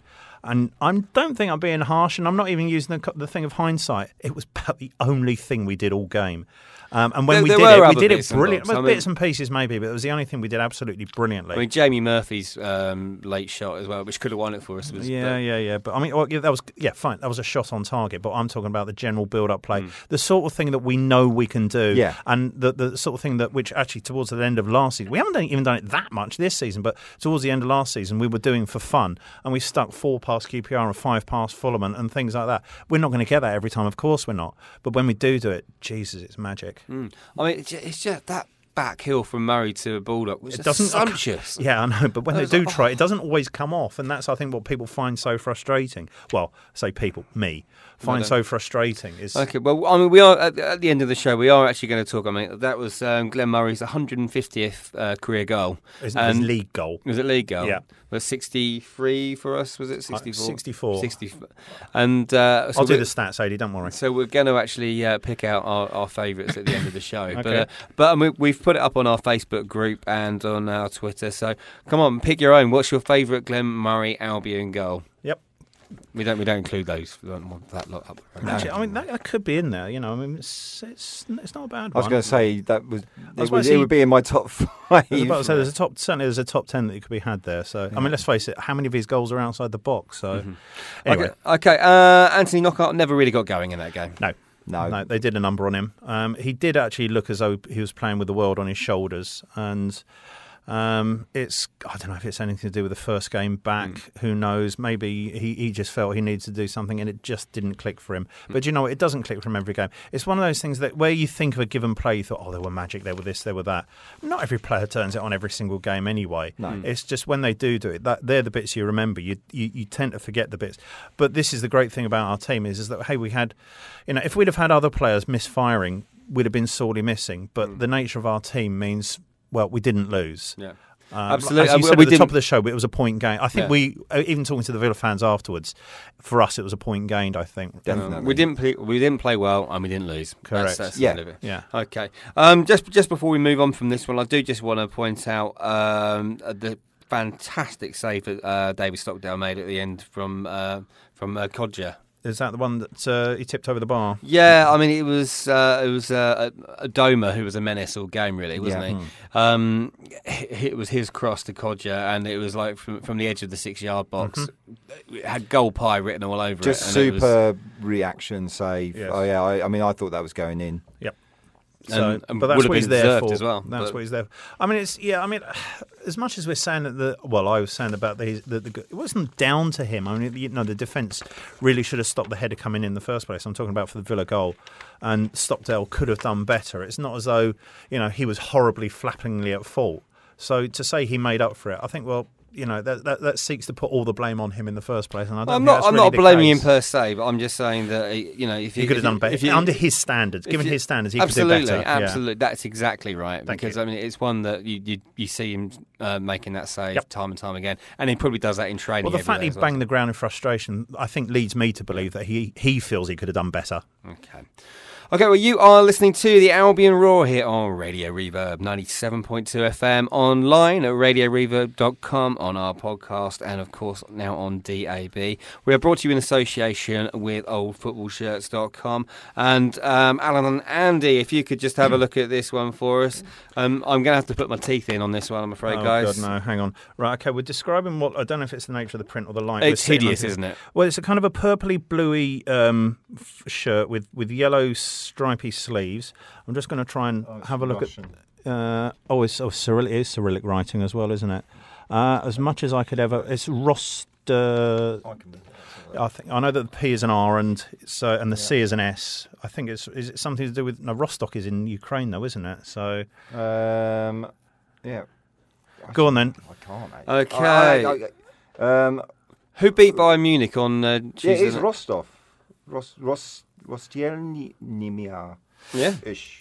And I don't think I'm being harsh, and I'm not even using the, the thing of hindsight. It was about the only thing we did all game. Um, and when There- we there did were it, we other did it bits and brilliant. bobs. Well, I mean- bits and pieces maybe, but it was the only thing we did absolutely brilliantly. I mean, Jamie Murphy's um, late shot as well, which could have won it for us. Was, Yeah, but- yeah, yeah. But I mean, well, yeah, that was yeah, fine. That was a shot on target. But I'm talking about the general build-up play, the sort of thing that we know we can do, Yeah. and the the sort of thing that which actually towards the end of last season, we haven't done, even done it that much this season, but towards the end of last season, we were doing for fun, and we stuck four past Q P R and five past Fulham and, and things like that. We're not going to get that every time, of course, we're not. But when we do do it, Jesus, it's magic. Mm. I mean, it's ju- it's just that back hill from Murray to Bullock was It just doesn't- sumptuous. Yeah, I know, but when I they was do like, try, it doesn't always come off, and that's I think what people find so frustrating. Well, say people, me, find don't. so frustrating is Okay, well, I mean, we are at, at the end of the show. We are actually going to talk. I mean, that was um, Glenn Murray's one hundred fiftieth uh, career goal. isn't his And- league goal. Was it league goal? Yeah. Was sixty-three for us? Was it sixty-four? sixty-four. sixty. And uh, so I'll do we- the stats, Adi, don't worry. So we're going to actually uh, pick out our, our favourites at the end of the show. But Okay. uh, but um, we, we've put it up on our Facebook group and on our Twitter. So come on, pick your own. What's your favourite Glenn Murray Albion goal? Yep. We don't we don't include those. We don't want that lot up. Right now. Actually, I mean, that, that could be in there, you know. I mean, it's it's, it's not a bad I was one. going to say that was, was it, about was to it say- would be in my top five. I was about to say, there's a top, certainly there's a top ten that could be had there. So, I mean, let's face it, how many of his goals are outside the box? So, anyway, Okay, okay. Uh, Anthony Knockout never really got going in that game. no. No. No, they did a number on him. Um, he did actually look as though he was playing with the world on his shoulders, and um, it's I don't know if it's anything to do with the first game back. Mm. Who knows? Maybe he, he just felt he needed to do something, and it just didn't click for him. But you know, it doesn't click for him every game. It's one of those things that where you think of a given play, you thought, oh, there were magic, there were this, there were that. Not every player turns it on every single game anyway. No. It's just when they do do it, that they're the bits you remember. You, you you tend to forget the bits. But this is the great thing about our team is is that hey, we had, you know, if we'd have had other players misfiring, we'd have been sorely missing. But the nature of our team means, well, we didn't lose. Yeah. Um, Absolutely. As you Uh, said we at the top didn't- of the show, it was a point gain. I think Yeah. we, uh, even talking to the Villa fans afterwards, for us it was a point gained. I think. Definitely. Um, we didn't play, we didn't play well and we didn't lose. Correct. That's, that's the Yeah. end of it. Yeah. Okay. Um, just just before we move on from this one, I do just want to point out um, the fantastic save that uh, David Stockdale made at the end from uh, from uh, Kodja. Is that the one that uh, he tipped over the bar? Yeah, I mean it was uh, it was uh, a, a Doma who was a menace all game, really, wasn't Yeah. he? Um, h- it was his cross to Kodja, and it was like from from the edge of the six-yard box. It had goal pie written all over Just it. and it was- super reaction save. Yes. Oh yeah, I, I mean I thought that was going in. Yep. And- So, and but would that's have what he's been there deserved for as well, That's but- what he's there for. I mean, it's yeah. I mean, as much as we're saying that the well, I was saying about the, the, the it wasn't down to him. I mean, you know, the defence really should have stopped the header coming in the first place. I'm talking about for the Villa goal, and Stockdale could have done better. It's not as though you know he was horribly flappingly at fault. So to say he made up for it, I think well. You know that, that that seeks to put all the blame on him in the first place, and I don't I'm think not. that's I'm really not the blaming case. him per se, but I'm just saying that you know if He you could have if done you- better if you- under his standards. if Given you- his standards, he absolutely, could do better. Yeah. absolutely, that's exactly right. Thank because you. I mean, it's one that you you, you see him uh, making that save Yep. time and time again, and he probably does that in training. Well, the every fact day he as well. banged the ground in frustration, I think, leads me to believe that he, he feels he could have done better. Okay. Okay, well, you are listening to the Albion Roar here on Radio Reverb ninety-seven point two F M, online at radio reverb dot com, on our podcast, and of course now on D A B. We are brought to you in association with old football shirts dot com. And um, Alan and Andy, if you could just have a look at this one for us. Um, I'm going to have to put my teeth in on this one, I'm afraid, oh, guys. God, no, hang on. Right, okay, we're describing what, I don't know if it's the nature of the print or the light. It's We're sitting on hideous, here. isn't it? Well, it's a kind of a purpley bluey um, f- shirt with, with yellow stripy sleeves. I'm just going to try and have a look Russian. at. Uh, oh, it's oh, Cyrillic, it is Cyrillic writing as well, isn't it? Uh, as much as I could ever. It's Rost. Uh, I think I know that the P is an R and it's, uh, and the C is an S. I think it's is it something to do with no, Rostock is in Ukraine though, isn't it? So Um, yeah. go on then. I can't. Mate. Okay. I- I- I- um, Who beat Bayern Munich on uh, yeah, Tuesday? it's Rostov. Ros, Ros, Rostielnimia. Yeah. Ish.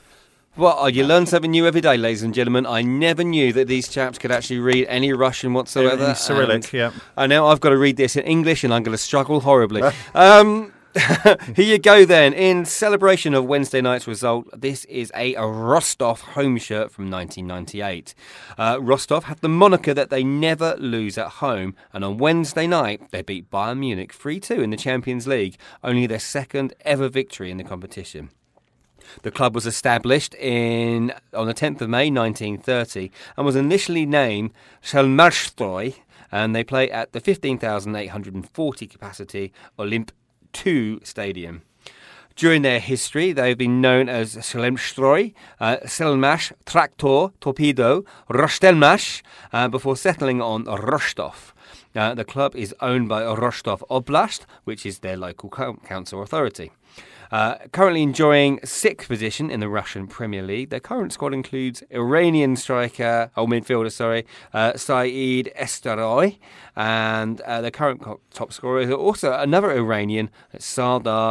Well, you learn something new every day, ladies and gentlemen. I never knew that these chaps could actually read any Russian whatsoever. In Cyrillic, and yeah. I now I've got to read this in English, and I'm going to struggle horribly. um, Here you go then. In celebration of Wednesday night's result, this is a Rostov home shirt from nineteen ninety-eight. Uh, Rostov have the moniker that they never lose at home, and on Wednesday night they beat Bayern Munich three two in the Champions League, only their second ever victory in the competition. The club was established in on the tenth of May nineteen thirty and was initially named Chelmarstroy, and they play at the fifteen thousand eight hundred forty capacity Olymp two Stadium. During their history, they have been known as Chelmstroy, uh, Selmash, Traktor, Torpedo, Rostelmash, uh, before settling on Rostov. Uh, the club is owned by Rostov Oblast, which is their local council authority. Uh, currently enjoying sixth position in the Russian Premier League. Their current squad includes Iranian striker, or midfielder, sorry, uh, Saeed Estaroy, and uh, their current co- top scorer is also another Iranian, Sardar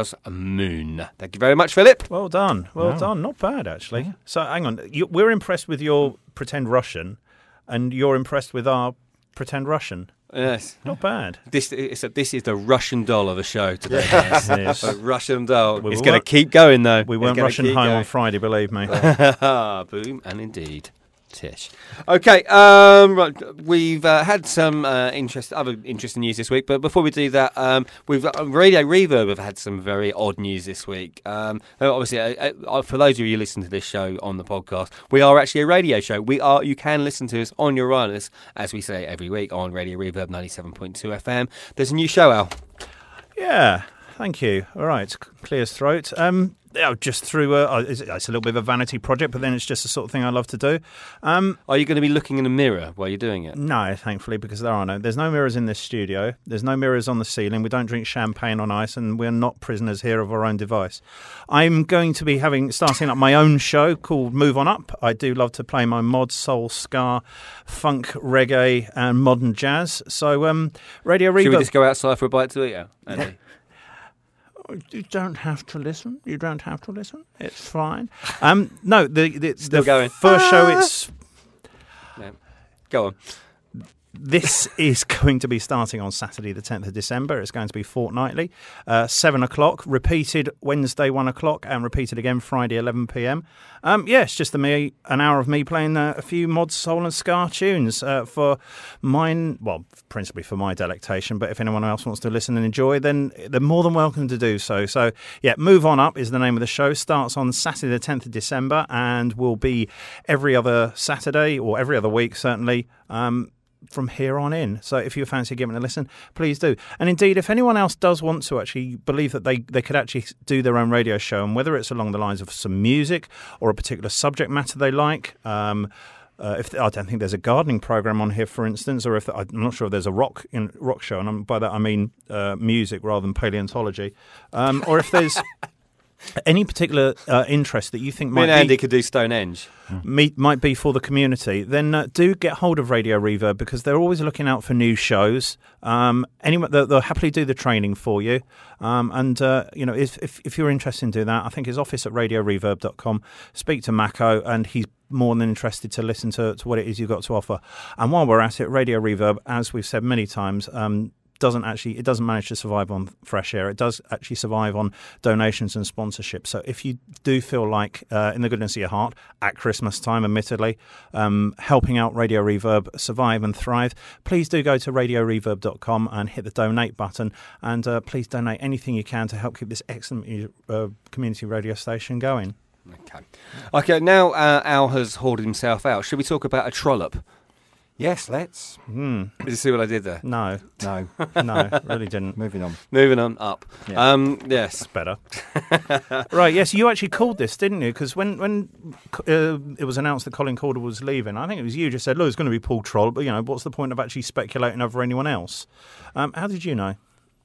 Azmoun. Thank you very much, Philip. Well done, well Wow. done. Not bad, actually. Yeah. So, hang on. You, we're impressed with your pretend Russian, and you're impressed with our pretend Russian. Yes. Not bad. This is, a, this is the Russian doll of the show today. Yes, yes. A Russian doll. We it's were- going to keep going, though. We It's weren't gonna rushing keep home going. on Friday, believe me. Boom, and indeed, Tish. Okay, um, right, we've uh, had some uh, interest, other interesting news this week, but before we do that, um, we've uh, Radio Reverb have had some very odd news this week. Um, obviously, uh, uh, for those of you who listen to this show on the podcast, we are actually a radio show. We are. You can listen to us on your wireless, as we say every week on Radio Reverb ninety-seven point two F M. There's a new show, Al. Yeah, thank you. All right, clears throat. Um, yeah, just through, uh, it's, it's a little bit of a vanity project, but then it's just the sort of thing I love to do. Um, Are you going to be looking in a mirror while you're doing it? no, thankfully, because there are no, there's no mirrors in this studio. There's no mirrors on the ceiling. We don't drink champagne on ice, and we're not prisoners here of our own device. I'm going to be having starting up my own show called Move On Up. I do love to play my mod, soul, ska, funk, reggae, and modern jazz. So, um, Radio Reverb. Should we just go outside for a bite to eat, Al? Andy? You don't have to listen. You don't have to listen. It's fine. Um, no, the the, Still the going. first show. It's No. Go on. this is going to be starting on Saturday, the tenth of December. It's going to be fortnightly, uh, seven o'clock, repeated Wednesday, one o'clock, and repeated again Friday, eleven p.m. Um, yeah, it's just a me, an hour of me playing uh, a few mod, soul, and ska tunes uh, for mine. Well, principally for my delectation. But if anyone else wants to listen and enjoy, then they're more than welcome to do so. So, yeah, Move On Up is the name of the show. Starts on Saturday, the tenth of December, and will be every other Saturday or every other week, certainly. Um, from here on in. So if you fancy giving it a listen, please do. And indeed, if anyone else does want to actually believe that they, they could actually do their own radio show, and whether it's along the lines of some music or a particular subject matter they like, um, uh, if I don't think there's a gardening program on here, for instance, or if I'm not sure if there's a rock in, rock show, and I'm, by that I mean uh, music rather than paleontology, um, or if there's any particular uh, interest that you think Me might and Andy be could do Stonehenge. meet might be for the community, then uh, do get hold of Radio Reverb, because they're always looking out for new shows. Um, anyone they'll, they'll happily do the training for you. Um, and uh, you know, if, if if you're interested in doing that, I think his office at radio reverb dot com. Speak to Mako, and he's more than interested to listen to, to what it is you've got to offer. And while we're at it, Radio Reverb, as we've said many times, um, doesn't actually it doesn't manage to survive on fresh air. It does actually survive on donations and sponsorship. So if you do feel like, uh, in the goodness of your heart, at Christmas time, admittedly, um, helping out Radio Reverb survive and thrive, please do go to radio reverb dot com and hit the donate button, and uh, please donate anything you can to help keep this excellent uh, community radio station going. Okay. Okay, now uh, Al has hauled himself out. Should we talk about a trollop? Yes, let's. Hmm. Did you see what I did there? No, No. no, really didn't. Moving on. Moving on up. Yeah. Um, yes. Better. Right, yes, you actually called this, didn't you? Because when, when uh, it was announced that Colin Calder was leaving, I think it was you just said, look, it's going to be Paul Troll, but, you know, what's the point of actually speculating over anyone else? Um, how did you know?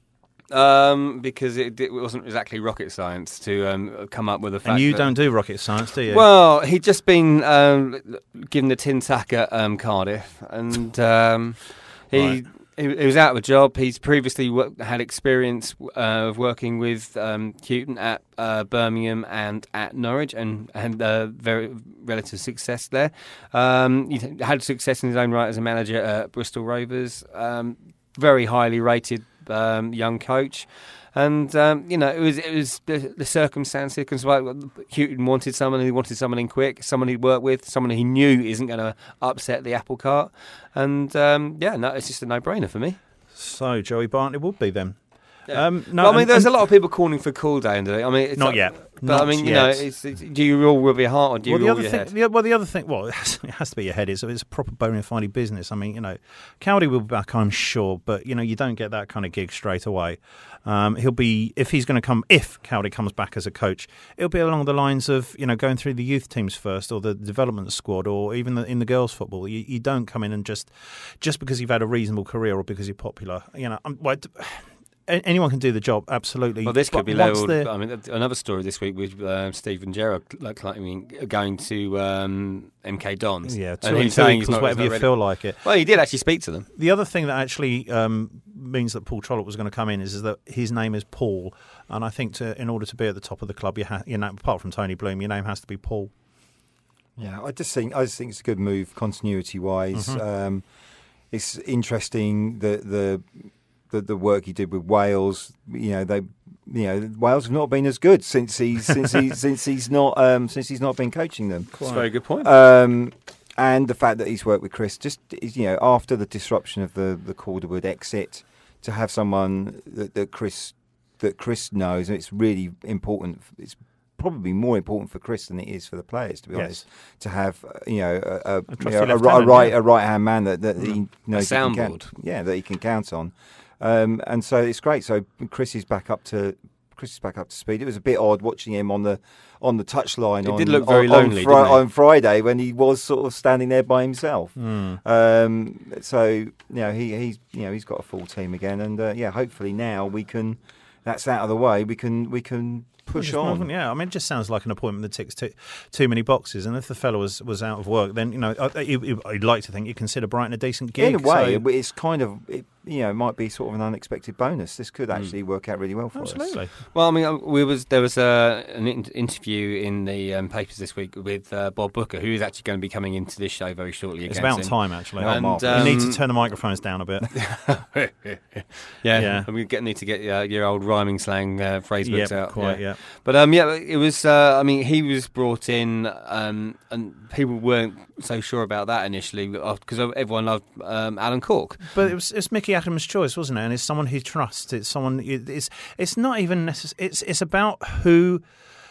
Um, because it, it wasn't exactly rocket science to um, come up with a fact. And you that, don't do rocket science, do you? Well, he'd just been um, given the tin tack at um, Cardiff, and um, he, Right. he he was out of a job. He's previously wo- had experience uh, of working with um, Houghton at uh, Birmingham and at Norwich, and had uh, very relative success there. Um, he had success in his own right as a manager at Bristol Rovers. Um, very highly rated um, young coach. And um, you know, it was it was the, the circumstances. Because Houghton wanted someone, he wanted someone in quick, someone he'd work with, someone he knew isn't going to upset the apple cart. And um, yeah, no, it's just a no-brainer for me. So Joey Barton would be then. Yeah. Um, no, well, I mean, and, there's and, a lot of people calling for cool down. I mean, it's not like, yet. But not I mean, you yet. know, it's, it's, do you roll with your heart or do you well, the roll other your thing, head? the, well, the other thing, well, it has, it has to be your head. It's, it's a proper bona fide business. I mean, you know, Cowdy will be back, I'm sure, but you know, you don't get that kind of gig straight away. Um, he'll be if he's going to come. If Cowdy comes back as a coach, it'll be along the lines of you know going through the youth teams first, or the development squad, or even the, in the girls' football. You, you don't come in and just just because you've had a reasonable career or because you're popular. You know, I'm, well, anyone can do the job, absolutely. Well, this could but be labelled. the, I mean, another story this week with uh, Stephen Gerrard, like, I mean, going to um, M K Dons. Yeah, and him two saying he's equals not, whatever he's you not feel ready. like it. Well, he did actually speak to them. The other thing that actually um, means that Paul Trollope was going to come in is, is that his name is Paul, and I think to, in order to be at the top of the club, you ha- you know, apart from Tony Bloom, your name has to be Paul. Yeah, I just think I just think it's a good move, continuity wise. Mm-hmm. Um, it's interesting the the. The, the work he did with Wales, you know, they, you know, Wales have not been as good since he's since he since he's not um, since he's not been coaching them. That's a very good point. Um, and the fact that he's worked with Chris, just you know, after the disruption of the the Calderwood exit, to have someone that, that Chris that Chris knows, it's really important. It's probably more important for Chris than it is for the players, to be yes. honest. To have uh, you know a, a, A you know, a, lieutenant, a right yeah. a right hand man that that Mm. he knows A he can soundboard. count, yeah, that he can count on. Um, and so it's great. So Chris is back up to Chris is back up to speed. It was a bit odd watching him on the on the touchline. It on, did look very on, lonely, on, Fri- didn't it? on Friday when he was sort of standing there by himself. Mm. Um, so you know he he's you know he's got a full team again, and uh, yeah, hopefully now we can. That's out of the way. We can we can push Just on. move Yeah, I mean, it just sounds like an appointment that ticks too, too many boxes. And if the fellow was, was out of work, then you know, I, you, I'd like to think you consider Brighton a decent gig. In a way, so. it's kind of it, you know it might be sort of an unexpected bonus. This could actually work out really well for us. Absolutely. Well, I mean, uh, we was there was uh, an in- interview in the um, papers this week with uh, Bob Booker, who is actually going to be coming into this show very shortly. It's again about soon. time, actually. And, Oh, Mark. um, you need to turn the microphones down a bit. yeah, Yeah. and we get, need to get uh, your old rhyming slang uh, phrase books Yep, out. quite, yeah. But um, yeah, it was. Uh, I mean, he was brought in, um, and people weren't so sure about that initially because everyone loved um, Alan Cork. But it was it's Mickey Adams' choice, wasn't it? And it's someone he trusts. It's someone. It's it's not even necess- It's it's about who.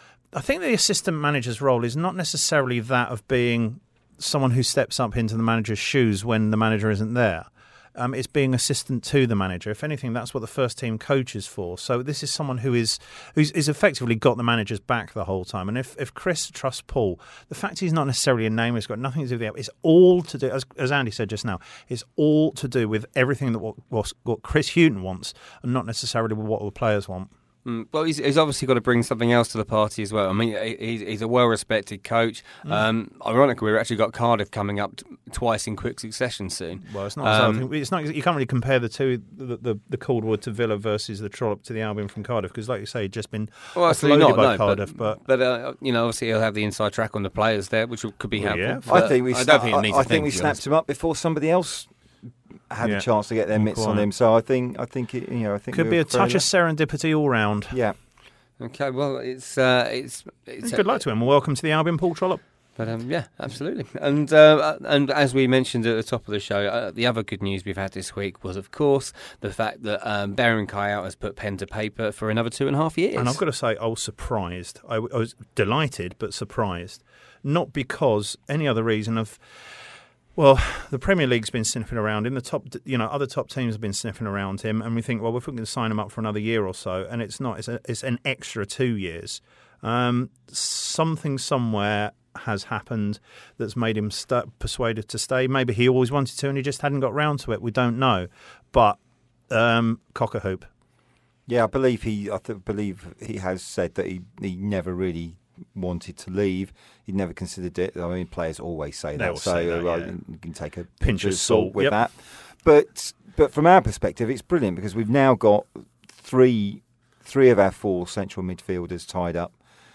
I think the assistant manager's role is not necessarily that of being someone who steps up into the manager's shoes when the manager isn't there. Um, it's being assistant to the manager. If anything, that's what the first team coach is for. So this is someone who is who's is effectively got the manager's back the whole time. And if, if Chris trusts Paul, the fact he's not necessarily a name, it's got nothing to do with it. It's all to do, as, as Andy said just now, it's all to do with everything that what, what, what Chris Houghton wants and not necessarily what the players want. Mm, well, he's, he's obviously got to bring something else to the party as well. I mean, he's, he's a well-respected coach. Mm. Um, ironically, we've actually got Cardiff coming up t- twice in quick succession soon. Well, it's not. Um, it's not. You can't really compare the two, the, the, the Calderwood to Villa versus the Trollope to the Albion from Cardiff, because, like you say, just been well, absolutely offloaded not. by No, Cardiff. but, But, but uh, you know, obviously, he'll have the inside track on the players there, which could be Well, helpful. yeah. I think we. I Sna- don't think it needs I, a I thing, think we to be snapped honest. him up before somebody else had Yeah. a chance to get their Not mitts on quite. him. So I think I think it, you know I think could we be were a touch very of serendipity all round. lucky. Yeah. Okay, well, it's uh, it's, it's Good luck to him. Welcome to the Albion, Paul Trollope. But um, yeah, absolutely. And uh, and as we mentioned at the top of the show, uh, the other good news we've had this week was, of course, the fact that um, Baron Kayal has put pen to paper for another two and a half years. And I've got to say, I was surprised. I, w- I was delighted, but surprised. Not because any other reason of, well, the Premier League's been sniffing around him. The top, you know, other top teams have been sniffing around him, and we think, well, if we're going to sign him up for another year or so, and it's not, it's, a, it's an extra two years. Um, something somewhere has happened that's made him st- persuaded to stay. Maybe he always wanted to, and he just hadn't got round to it. We don't know, but um, cock a hoop. Yeah, I believe he. I th- believe he has said that he, he never really wanted to leave. He'd never considered it. I mean, players always say They that, will so say that, uh, yeah. you can take a Pinch of salt, with yep. that. But but from our perspective, it's brilliant because we've now got three three of our four central midfielders tied up.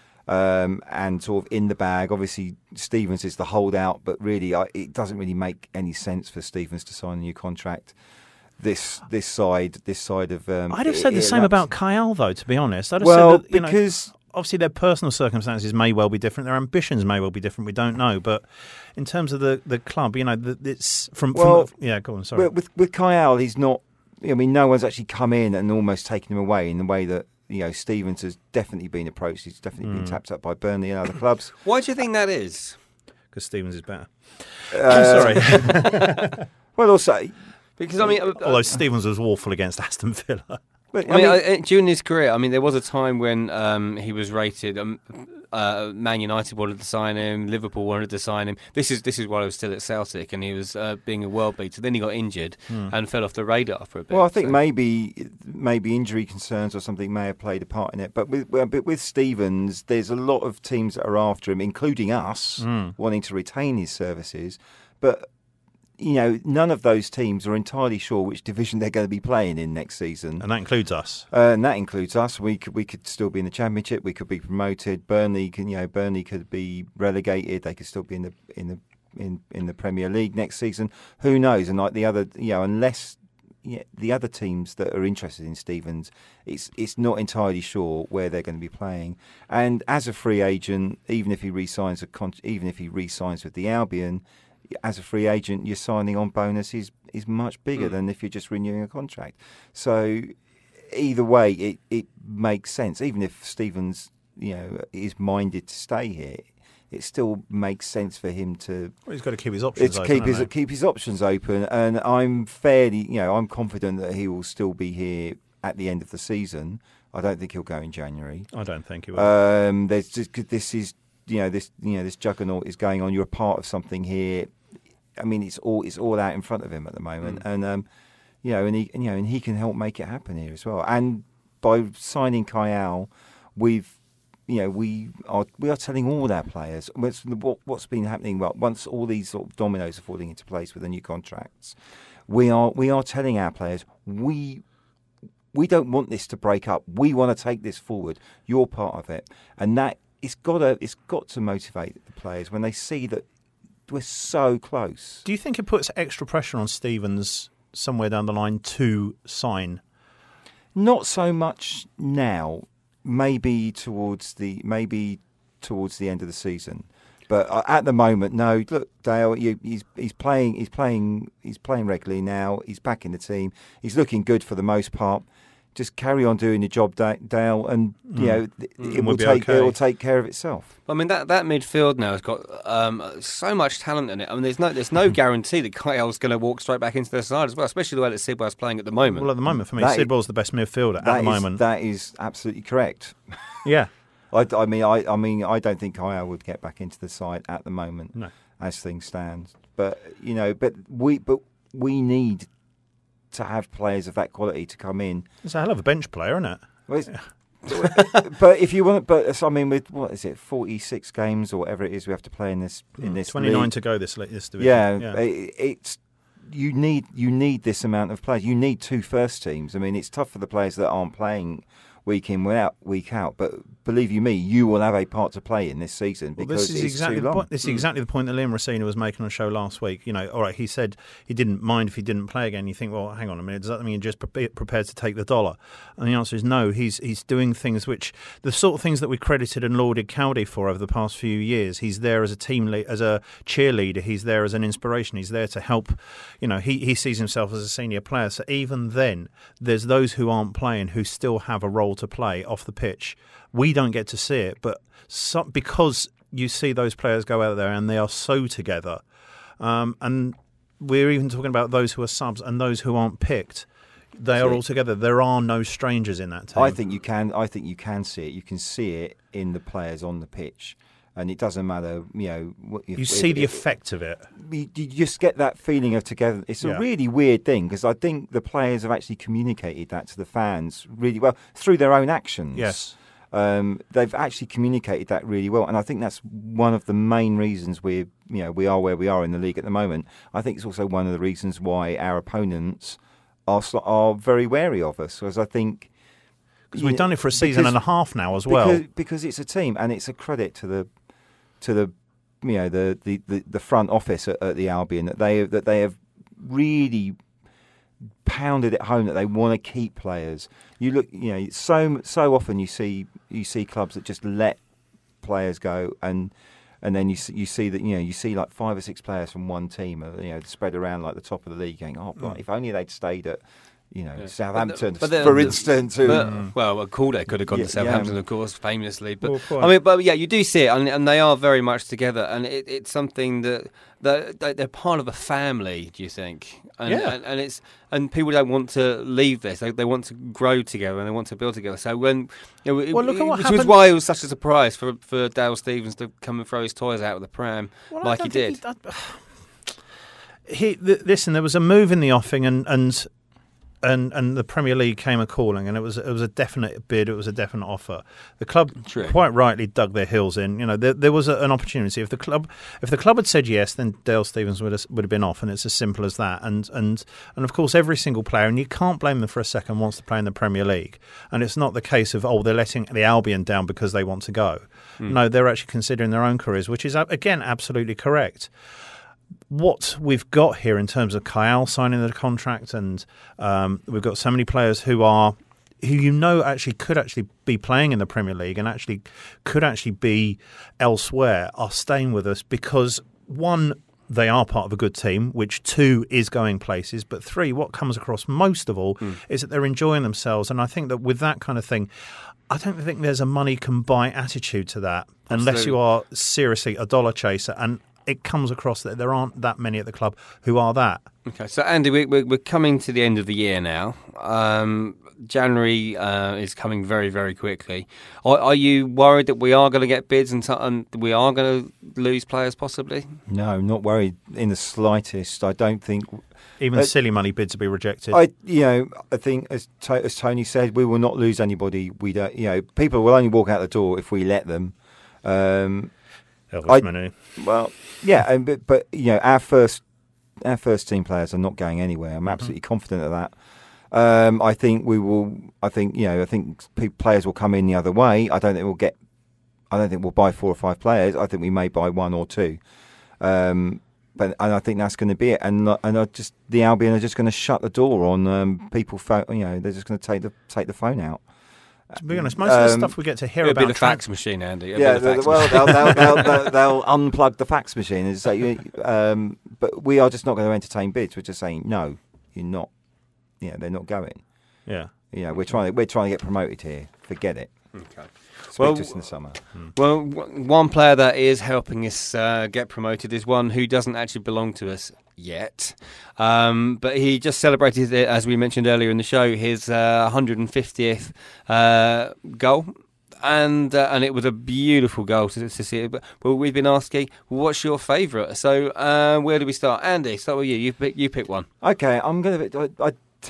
Um, and sort of in the bag. Obviously, Stevens is the holdout, but really, I, it doesn't really make any sense for Stevens to sign a new contract. this this side this side of. Um, I'd have said the it, same it about Kyle, though. To be honest, I'd have well, said that, you because. Know, obviously, their personal circumstances may well be different. Their ambitions may well be different. We don't know. But in terms of the, the club, you know, the, it's from, well, from... Yeah, go on, sorry. With, with Kyle, he's not... I mean, no one's actually come in and almost taken him away in the way that, you know, Stevens has definitely been approached. He's definitely mm. been tapped up by Burnley and other clubs. Why do you think that is? Because Stevens is better. Uh, sorry. Well, also... Because, I mean... Uh, although Stevens was awful against Aston Villa. But, I, I mean, mean, during his career, I mean, there was a time when um, he was rated. Um, uh, Man United wanted to sign him. Liverpool wanted to sign him. This is this is while he was still at Celtic, and he was uh, being a world beater. Then he got injured hmm. and fell off the radar for a bit. Well, I think so. maybe maybe injury concerns or something may have played a part in it. But with but with Stevens, there's a lot of teams that are after him, including us, hmm. wanting to retain his services. But you know, none of those teams are entirely sure which division they're going to be playing in next season, and that includes us. Uh, and that includes us. We could we could still be in the Championship. We could be promoted. Burnley can you know Burnley could be relegated. They could still be in the in the in, in the Premier League next season. Who knows? And like the other, you know, unless yeah, the other teams that are interested in Stevens, it's it's not entirely sure where they're going to be playing. And as a free agent, even if he re-signs a con- even if he re-signs with the Albion. As a free agent, your signing on bonus is, is much bigger mm. than if you're just renewing a contract. So either way, it, it makes sense. Even if Stevens, you know, is minded to stay here, it still makes sense for him to. Well, he's got to keep his options. It's open, keep his keep his options open, and I'm fairly, you know, I'm confident that he will still be here at the end of the season. I don't think he'll go in January. I don't think he will. Um, there's just, this is. You know this. You know this juggernaut is going on. You're a part of something here. I mean, it's all it's all out in front of him at the moment, mm. and um, you know, and he, you know, and he can help make it happen here as well. And by signing Kyle, we've, you know, we are we are telling all our players what's, what's been happening. Well, once all these sort of dominoes are falling into place with the new contracts, we are we are telling our players we. We don't want this to break up. We want to take this forward. You're part of it, and that. It's got to, it's got to motivate the players when they see that we're so close. Do you think it puts extra pressure on Stevens somewhere down the line to sign? Not so much now. Maybe towards the maybe towards the end of the season, but at the moment, no. Look, Dale, you, he's he's playing he's playing he's playing regularly now. He's back in the team. He's looking good for the most part. Just carry on doing your job, Dale, and you know mm. it, mm. will we'll take okay. it will take care of itself. I mean that, that midfield now has got um, so much talent in it. I mean, there's no there's no guarantee that Kyle's going to walk straight back into their side as well, especially the way that Sidwell's playing at the moment. Well, at the moment for me, that Sidwell's is, the best midfielder at the is, moment. That is absolutely correct. Yeah, I, I mean, I, I mean, I don't think Kyle would get back into the side at the moment, no. as things stand. But you know, but we but we need. To have players of that quality to come in. It's a hell of a bench player, isn't it? Well, yeah. But if you want, but I mean, with what is it, forty-six games or whatever it is we have to play in this in this twenty-nine league. to go this this division. Yeah, yeah. It, it's you need you need this amount of players. You need two first teams. I mean, it's tough for the players that aren't playing week in, week out, week out. But believe you me, you will have a part to play in this season because well, this is it's exactly too the long. point. This is mm. exactly the point that Liam Rossini was making on the show last week. You know, all right, he said he didn't mind if he didn't play again. You think, well, hang on a minute, does that mean you're just pre- prepared to take the dollar? And the answer is no. He's he's doing things which the sort of things that we credited and lauded Cowdy for over the past few years. He's there as a team lead, as a cheerleader. He's there as an inspiration. He's there to help. You know, he he sees himself as a senior player. So even then, there's those who aren't playing who still have a role to play off the pitch. We don't get to see it, but some, because you see those players go out there and they are so together, um, and we're even talking about those who are subs and those who aren't picked. They are all together. There are no strangers in that team. I think you can. I think you can see it. You can see it in the players on the pitch, and it doesn't matter. You know, if, you see if, the if, effect of it. You, you just get that feeling of together. It's a yeah. really weird thing because I think the players have actually communicated that to the fans really well through their own actions. Yes. Um, they've actually communicated that really well, and I think that's one of the main reasons we, you know, we are where we are in the league at the moment. I think it's also one of the reasons why our opponents are are very wary of us, because I think because we've done it for a season because, and a half now as well. Because, because it's a team, and it's a credit to the to the you know the the, the, the front office at, at the Albion that they that they have really pounded it home that they want to keep players. You look, you know, so so often you see you see clubs that just let players go, and and then you see, you see that you know you see like five or six players from one team, you know, spread around like the top of the league, going, oh, mm. if only they'd stayed at. You know, yeah. Southampton, but the, but the, for instance. Who, but, mm. Well, Calder could have gone yeah, to Southampton, yeah. of course, famously. But well, I mean, but yeah, you do see it, and, and they are very much together, and it, it's something that, that they're part of a family. Do you think? And, yeah. And, and it's and people don't want to leave this; they, they want to grow together and they want to build together. So when, you know, it, well, look at what which happened. was why it was such a surprise for for Dale Stephens to come and throw his toys out of the pram well, like he did. He, he listen, there was a move in the offing, and and. And and the Premier League came a calling, and it was it was a definite bid. It was a definite offer. The club True. quite rightly dug their heels in. You know, there, there was a, an opportunity. If the club if the club had said yes, then Dale Stephens would have, would have been off, and it's as simple as that. And and and of course, every single player, and you can't blame them for a second, wants to play in the Premier League. And it's not the case of oh, they're letting the Albion down because they want to go. Mm. No, they're actually considering their own careers, which is again absolutely correct. What we've got here in terms of Kyle signing the contract, and um, we've got so many players who are who you know actually could actually be playing in the Premier League and actually could actually be elsewhere, are staying with us because one, they are part of a good team, which two is going places, but three, what comes across most of all mm. is that they're enjoying themselves. And I think that with that kind of thing, I don't think there's a money can buy attitude to that Absolutely. Unless you are seriously a dollar chaser. And it comes across that there aren't that many at the club who are that. Okay, so Andy, we, we're, we're coming to the end of the year now. Um, January uh, is coming very, very quickly. Are, are you worried that we are going to get bids and, t- and we are going to lose players possibly? No, not worried in the slightest. I don't think... Even uh, silly money bids will be rejected. I, you know, I think as to, as Tony said, we will not lose anybody. We don't, you know, people will only walk out the door if we let them. Um I, Manu. Well, yeah, and, but, but you know, our first our first team players are not going anywhere. I'm absolutely mm-hmm. confident of that. Um, I think we will. I think you know. I think people, players will come in the other way. I don't think we'll get. I don't think we'll buy four or five players. I think we may buy one or two. Um, but and I think that's going to be it. And and I just the Albion are just going to shut the door on um, people. Phone, you know, they're just going to take the take the phone out. To be honest, most um, of the stuff we get to hear it'll about... It'll be the fax machine, Andy. It'll yeah, be the fax well, machine. they'll, they'll, they'll, they'll, they'll unplug the fax machine. And say, um, but we are just not going to entertain bids. We're just saying, no, you're not. Yeah, they're not going. Yeah. You know, we're trying to, we're trying to get promoted here. Forget it. Okay. Speak well, to us in the summer. Hmm. Well, w- one player that is helping us uh, get promoted is one who doesn't actually belong to us yet. Um, but he just celebrated, it, as we mentioned earlier in the show, his uh, one hundred fiftieth uh, goal. And uh, and it was a beautiful goal to, to see it. But, but we've been asking, what's your favourite? So uh, where do we start? Andy, start with you. You pick, you pick one. Okay, I'm going to... I, I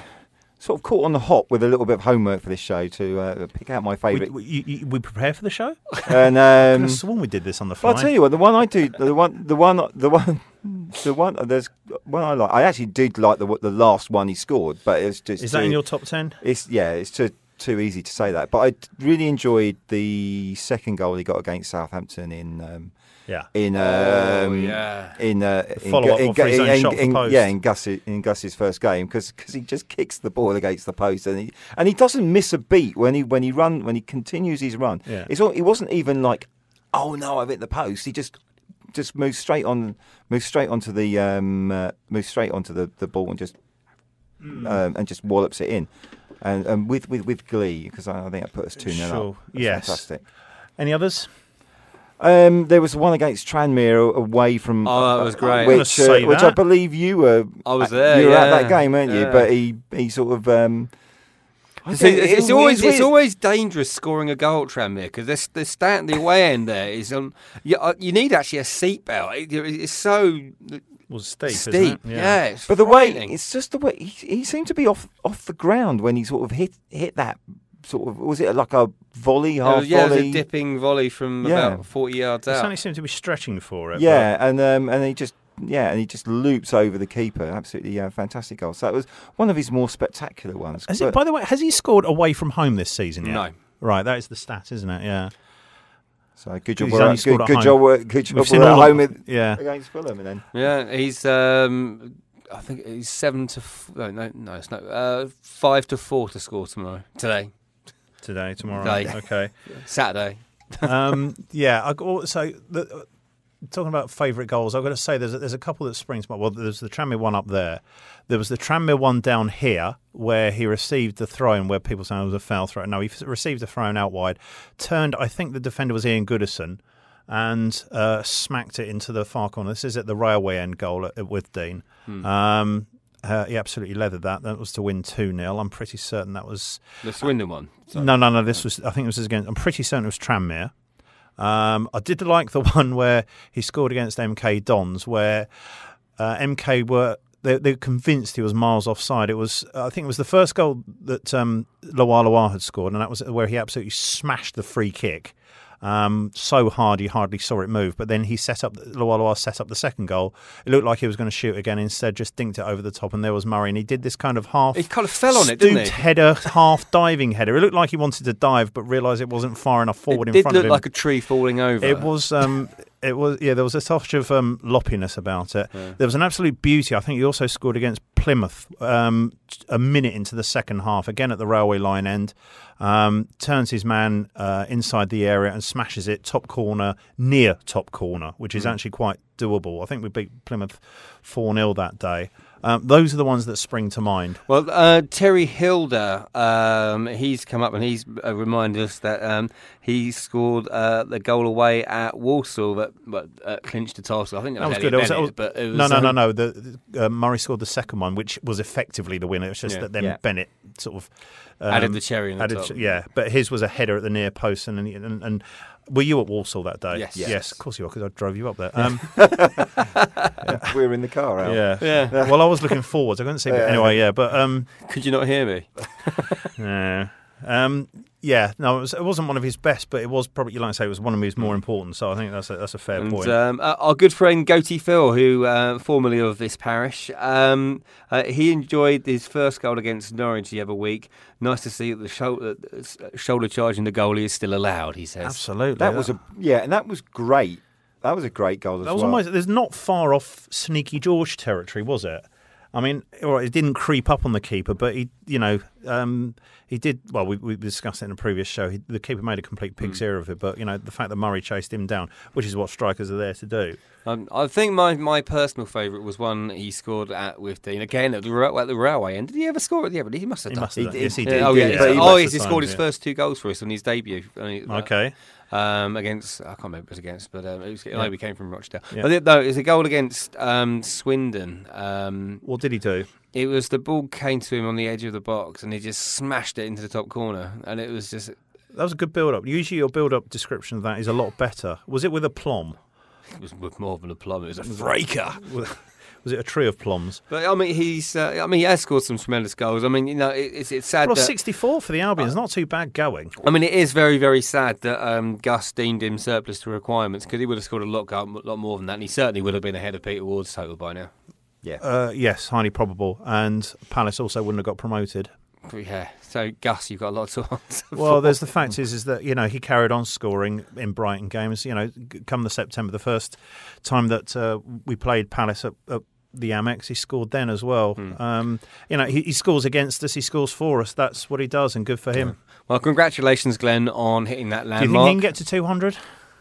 sort of caught on the hop with a little bit of homework for this show to uh, pick out my favourite. We, we, you, we prepare for the show? And um, I could have sworn we did this on the fly. Well, I'll tell you what, the one I do, the one, the one, the one, the one. There's one I like. I actually did like the the last one he scored, but it's just. Is too, that in your top ten? It's yeah, it's too too easy to say that. But I really enjoyed the second goal he got against Southampton in. Um, Yeah. In um, oh, yeah. in uh, in, follow up in, off his in, own in, shot in, for post. yeah, in Gus in Gus's first game because he just kicks the ball against the post and he and he doesn't miss a beat when he when he run when he continues his run. Yeah. It's all, he wasn't even like, oh no, I've hit the post. He just just moves straight on, moves straight onto the um, uh, moves straight onto the, the ball and just mm. um, and just wallops it in, and, and with, with, with glee because I, I think that put us two nil sure. up. That's yes. fantastic. Any others? Um, there was one against Tranmere away from. Oh, that was great. Which, uh, which I believe you were. I was there. You were yeah. at that game, weren't you? Yeah. But he, he sort of. Um, it's, it's, it's always it's always dangerous scoring a goal at Tranmere because the the stand the away end there is on. You, uh, you need actually a seatbelt. It, it's so. Well, steep, steep. Isn't it? Yeah, yeah it's but the way it's just the way he, he seemed to be off off the ground when he sort of hit hit that. Sort of was it like a volley, half was, yeah, volley? It was a dipping volley from yeah. about forty yards out. He certainly seemed to be stretching for it. Yeah, and um, and he just yeah, and he just loops over the keeper. Absolutely, yeah, fantastic goal. So that was one of his more spectacular ones. Has it, by the way, has he scored away from home this season yet? No. Right, that is the stat, isn't it? Yeah. So good job. He's only Good, scored good at job. home. Good job. We've seen We're at all home of, with, yeah. against Fulham, and then yeah, he's. Um, I think it's seven to f- no, no, no, it's not uh, five to four to score tomorrow. Today, Today, tomorrow. Today. Okay. Saturday. um, yeah. I, so the, talking about favourite goals, I've got to say there's a, there's a couple that springs to mind. Well, there's the Tranmere one up there. There was the Tranmere one down here where he received the throw-in where people saying it was a foul throw. No, he received a throw-in out wide, turned. I think the defender was Ian Goodison, and uh, smacked it into the far corner. This is at the railway end goal at, at Withdean. Hmm. Um, uh, he absolutely leathered that. That was to win two nil. I'm pretty certain that was... The Swindon one? Sorry. No, no, no. This was. I think it was against... I'm pretty certain it was Tranmere. Um, I did like the one where he scored against M K Dons, where uh, M K were... They, they were convinced he was miles offside. It was, I think, it was the first goal that um, Loa Loa had scored, and that was where he absolutely smashed the free kick um, so hard he hardly saw it move. But then he set up Loa Loa set up the second goal. It looked like he was going to shoot again. Instead, just dinked it over the top, and there was Murray. And he did this kind of half. He kind of fell on it, didn't he? Stooped header, half diving header. It looked like he wanted to dive, but realised it wasn't far enough forward it in front of him. It did look like a tree falling over. It was. Um, It was yeah. There was a touch of um, loppiness about it. Yeah. There was an absolute beauty. I think he also scored against Plymouth um, a minute into the second half, again at the railway line end. Um, turns his man uh, inside the area and smashes it top corner, near top corner, which is mm. actually quite doable. I think we beat Plymouth four nil that day. Um, those are the ones that spring to mind. Well, uh, Terry Hilda, um, he's come up and he's uh, reminded us that um, he scored uh, the goal away at Walsall that, that uh, clinched the title. I think that, that was, was good. Bennett, it was, but it was, no, no, um, no, no. The, uh, Murray scored the second one, which was effectively the winner. It's just yeah. that then yeah. Bennett sort of um, added the cherry in the added, top. Yeah, but his was a header at the near post, and and. and were you at Walsall that day? Yes. Yes, yes. of course you were, because I drove you up there. Um, we were in the car, Al. Yeah. yeah. Well, I was looking forwards. I couldn't see, but anyway, yeah. But um, could you not hear me? yeah. Um, yeah, no, it, was, it wasn't one of his best, but it was probably, like I say, it was one of his more important. So I think that's a, that's a fair and, point. Um, our good friend Goatee Phil, who uh, formerly of this parish, um, uh, he enjoyed his first goal against Norwich the other week. Nice to see that the shoulder, shoulder charging the goalie is still allowed. He says absolutely. That, that was a yeah, and that was great. That was a great goal as that was well. Almost, there's not far off Sneaky George territory, was it? I mean, all right, it didn't creep up on the keeper, but he, you know, um, he did. Well, we, we discussed it in a previous show. He, the keeper made a complete pig's ear of it, but you know, the fact that Murray chased him down, which is what strikers are there to do. Um, I think my, my personal favourite was one he scored at Withdean again at the at the railway end. Did he ever score at the end? He must have he done. Must have he done. did. Yes, he yeah, did. Oh yeah. yeah. yeah. Oh, yes, he time, scored his yeah. first two goals for us on his debut. I mean, okay. Um, against I can't remember who it was against, but um, it was, yeah. I know he came from Rochdale. Yeah. But it, no, it was a goal against um, Swindon. Um, what did he do? It was the ball came to him on the edge of the box, and he just smashed it into the top corner, and it was just. That was a good build-up. Usually, your build-up description of that is a lot better. Was it with a plum? It was with more than a plum. It was a fraker. Was it a tree of plums? But I mean, he's. Uh, I mean, he has scored some tremendous goals. I mean, you know, it, it's it's sad. Well, that, sixty-four for the Albion is not too bad going. I mean, it is very, very sad that um, Gus deemed him surplus to requirements, because he would have scored a lot, a lot more than that, and he certainly would have been ahead of Peter Ward's total by now. Yeah. Uh, yes, highly probable. And Palace also wouldn't have got promoted. Yeah. So Gus, you've got a lot to answer for. Well, there's the fact is, is that, you know, he carried on scoring in Brighton games. You know, come the September, the first time that uh, we played Palace at, at the Amex, he scored then as well. Mm. Um, you know, he, he scores against us, he scores for us. That's what he does, and good for him. Yeah. Well, congratulations, Glenn, on hitting that landmark. Do you think he can get to two hundred?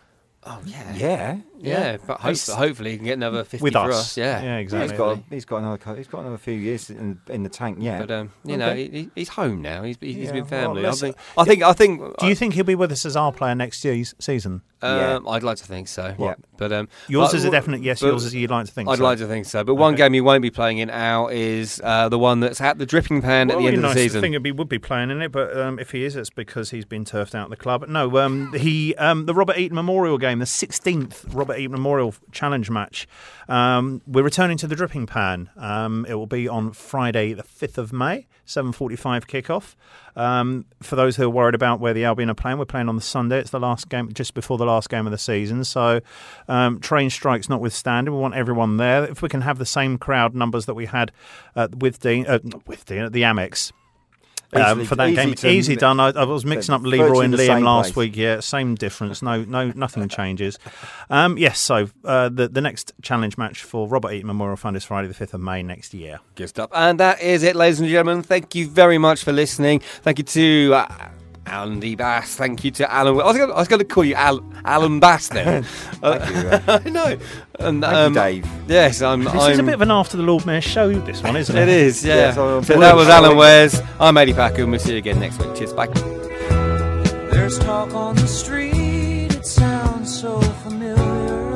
Oh yeah, yeah, yeah. yeah. But hope, hopefully, he can get another fifty with for us. us. Yeah, yeah, exactly. He's got he's got another he's got another few years in, in the tank. Yeah, but um, you okay. know, he, he's home now. He's he's yeah, been family. Well, I think. I think. I think. Do you think he'll be with us as our player next year's season? Um, yeah. I'd like to think so. Yeah. But um, yours but, is a definite yes. Yours is you'd like to think. I'd so. like to think so. But one okay. game he won't be playing in Al is uh, the one that's at the Dripping Pan well, at the end of nice the season. I think he would be playing in it, but um, if he is, it's because he's been turfed out of the club. No, um, he um, the Robert Eaton Memorial game, the sixteenth Robert Eaton Memorial Challenge match. Um, we're returning to the Dripping Pan. Um, it will be on Friday, the fifth of May, seven forty-five kickoff. Um, for those who are worried about where the Albion are playing, we're playing on the Sunday. It's the last game, just before the last game of the season. So, um, train strikes notwithstanding, we want everyone there. If we can have the same crowd numbers that we had uh, with Dean, uh, with Dean at the Amex. Um, Easily- for that easy game, to- easy done. I, I was mixing up virtually Leroy and the Liam same last place. week. Yeah, same difference. No, no, nothing changes. Um, yes, so uh, the the next challenge match for Robert Eaton Memorial Fund is Friday the fifth of May next year. Good stuff. And that is it, ladies and gentlemen. Thank you very much for listening. Thank you to uh, Alan D. Bass. Thank you to Alan. I was going, I was going to call you Al, Alan Bass then. Thank you. uh, I know. And, Thank um, you, Dave. Yes, I'm. This I'm, is a bit of an after the Lord Mayor show. This one, isn't it? It is, yeah. Yes, I'm- so that was Alan Wares. I'm Eddie Packer, and we'll see you again next week. Cheers. Bye. There's talk on the street, it sounds so familiar.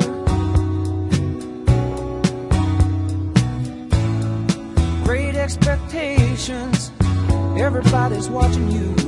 Great expectations, everybody's watching you.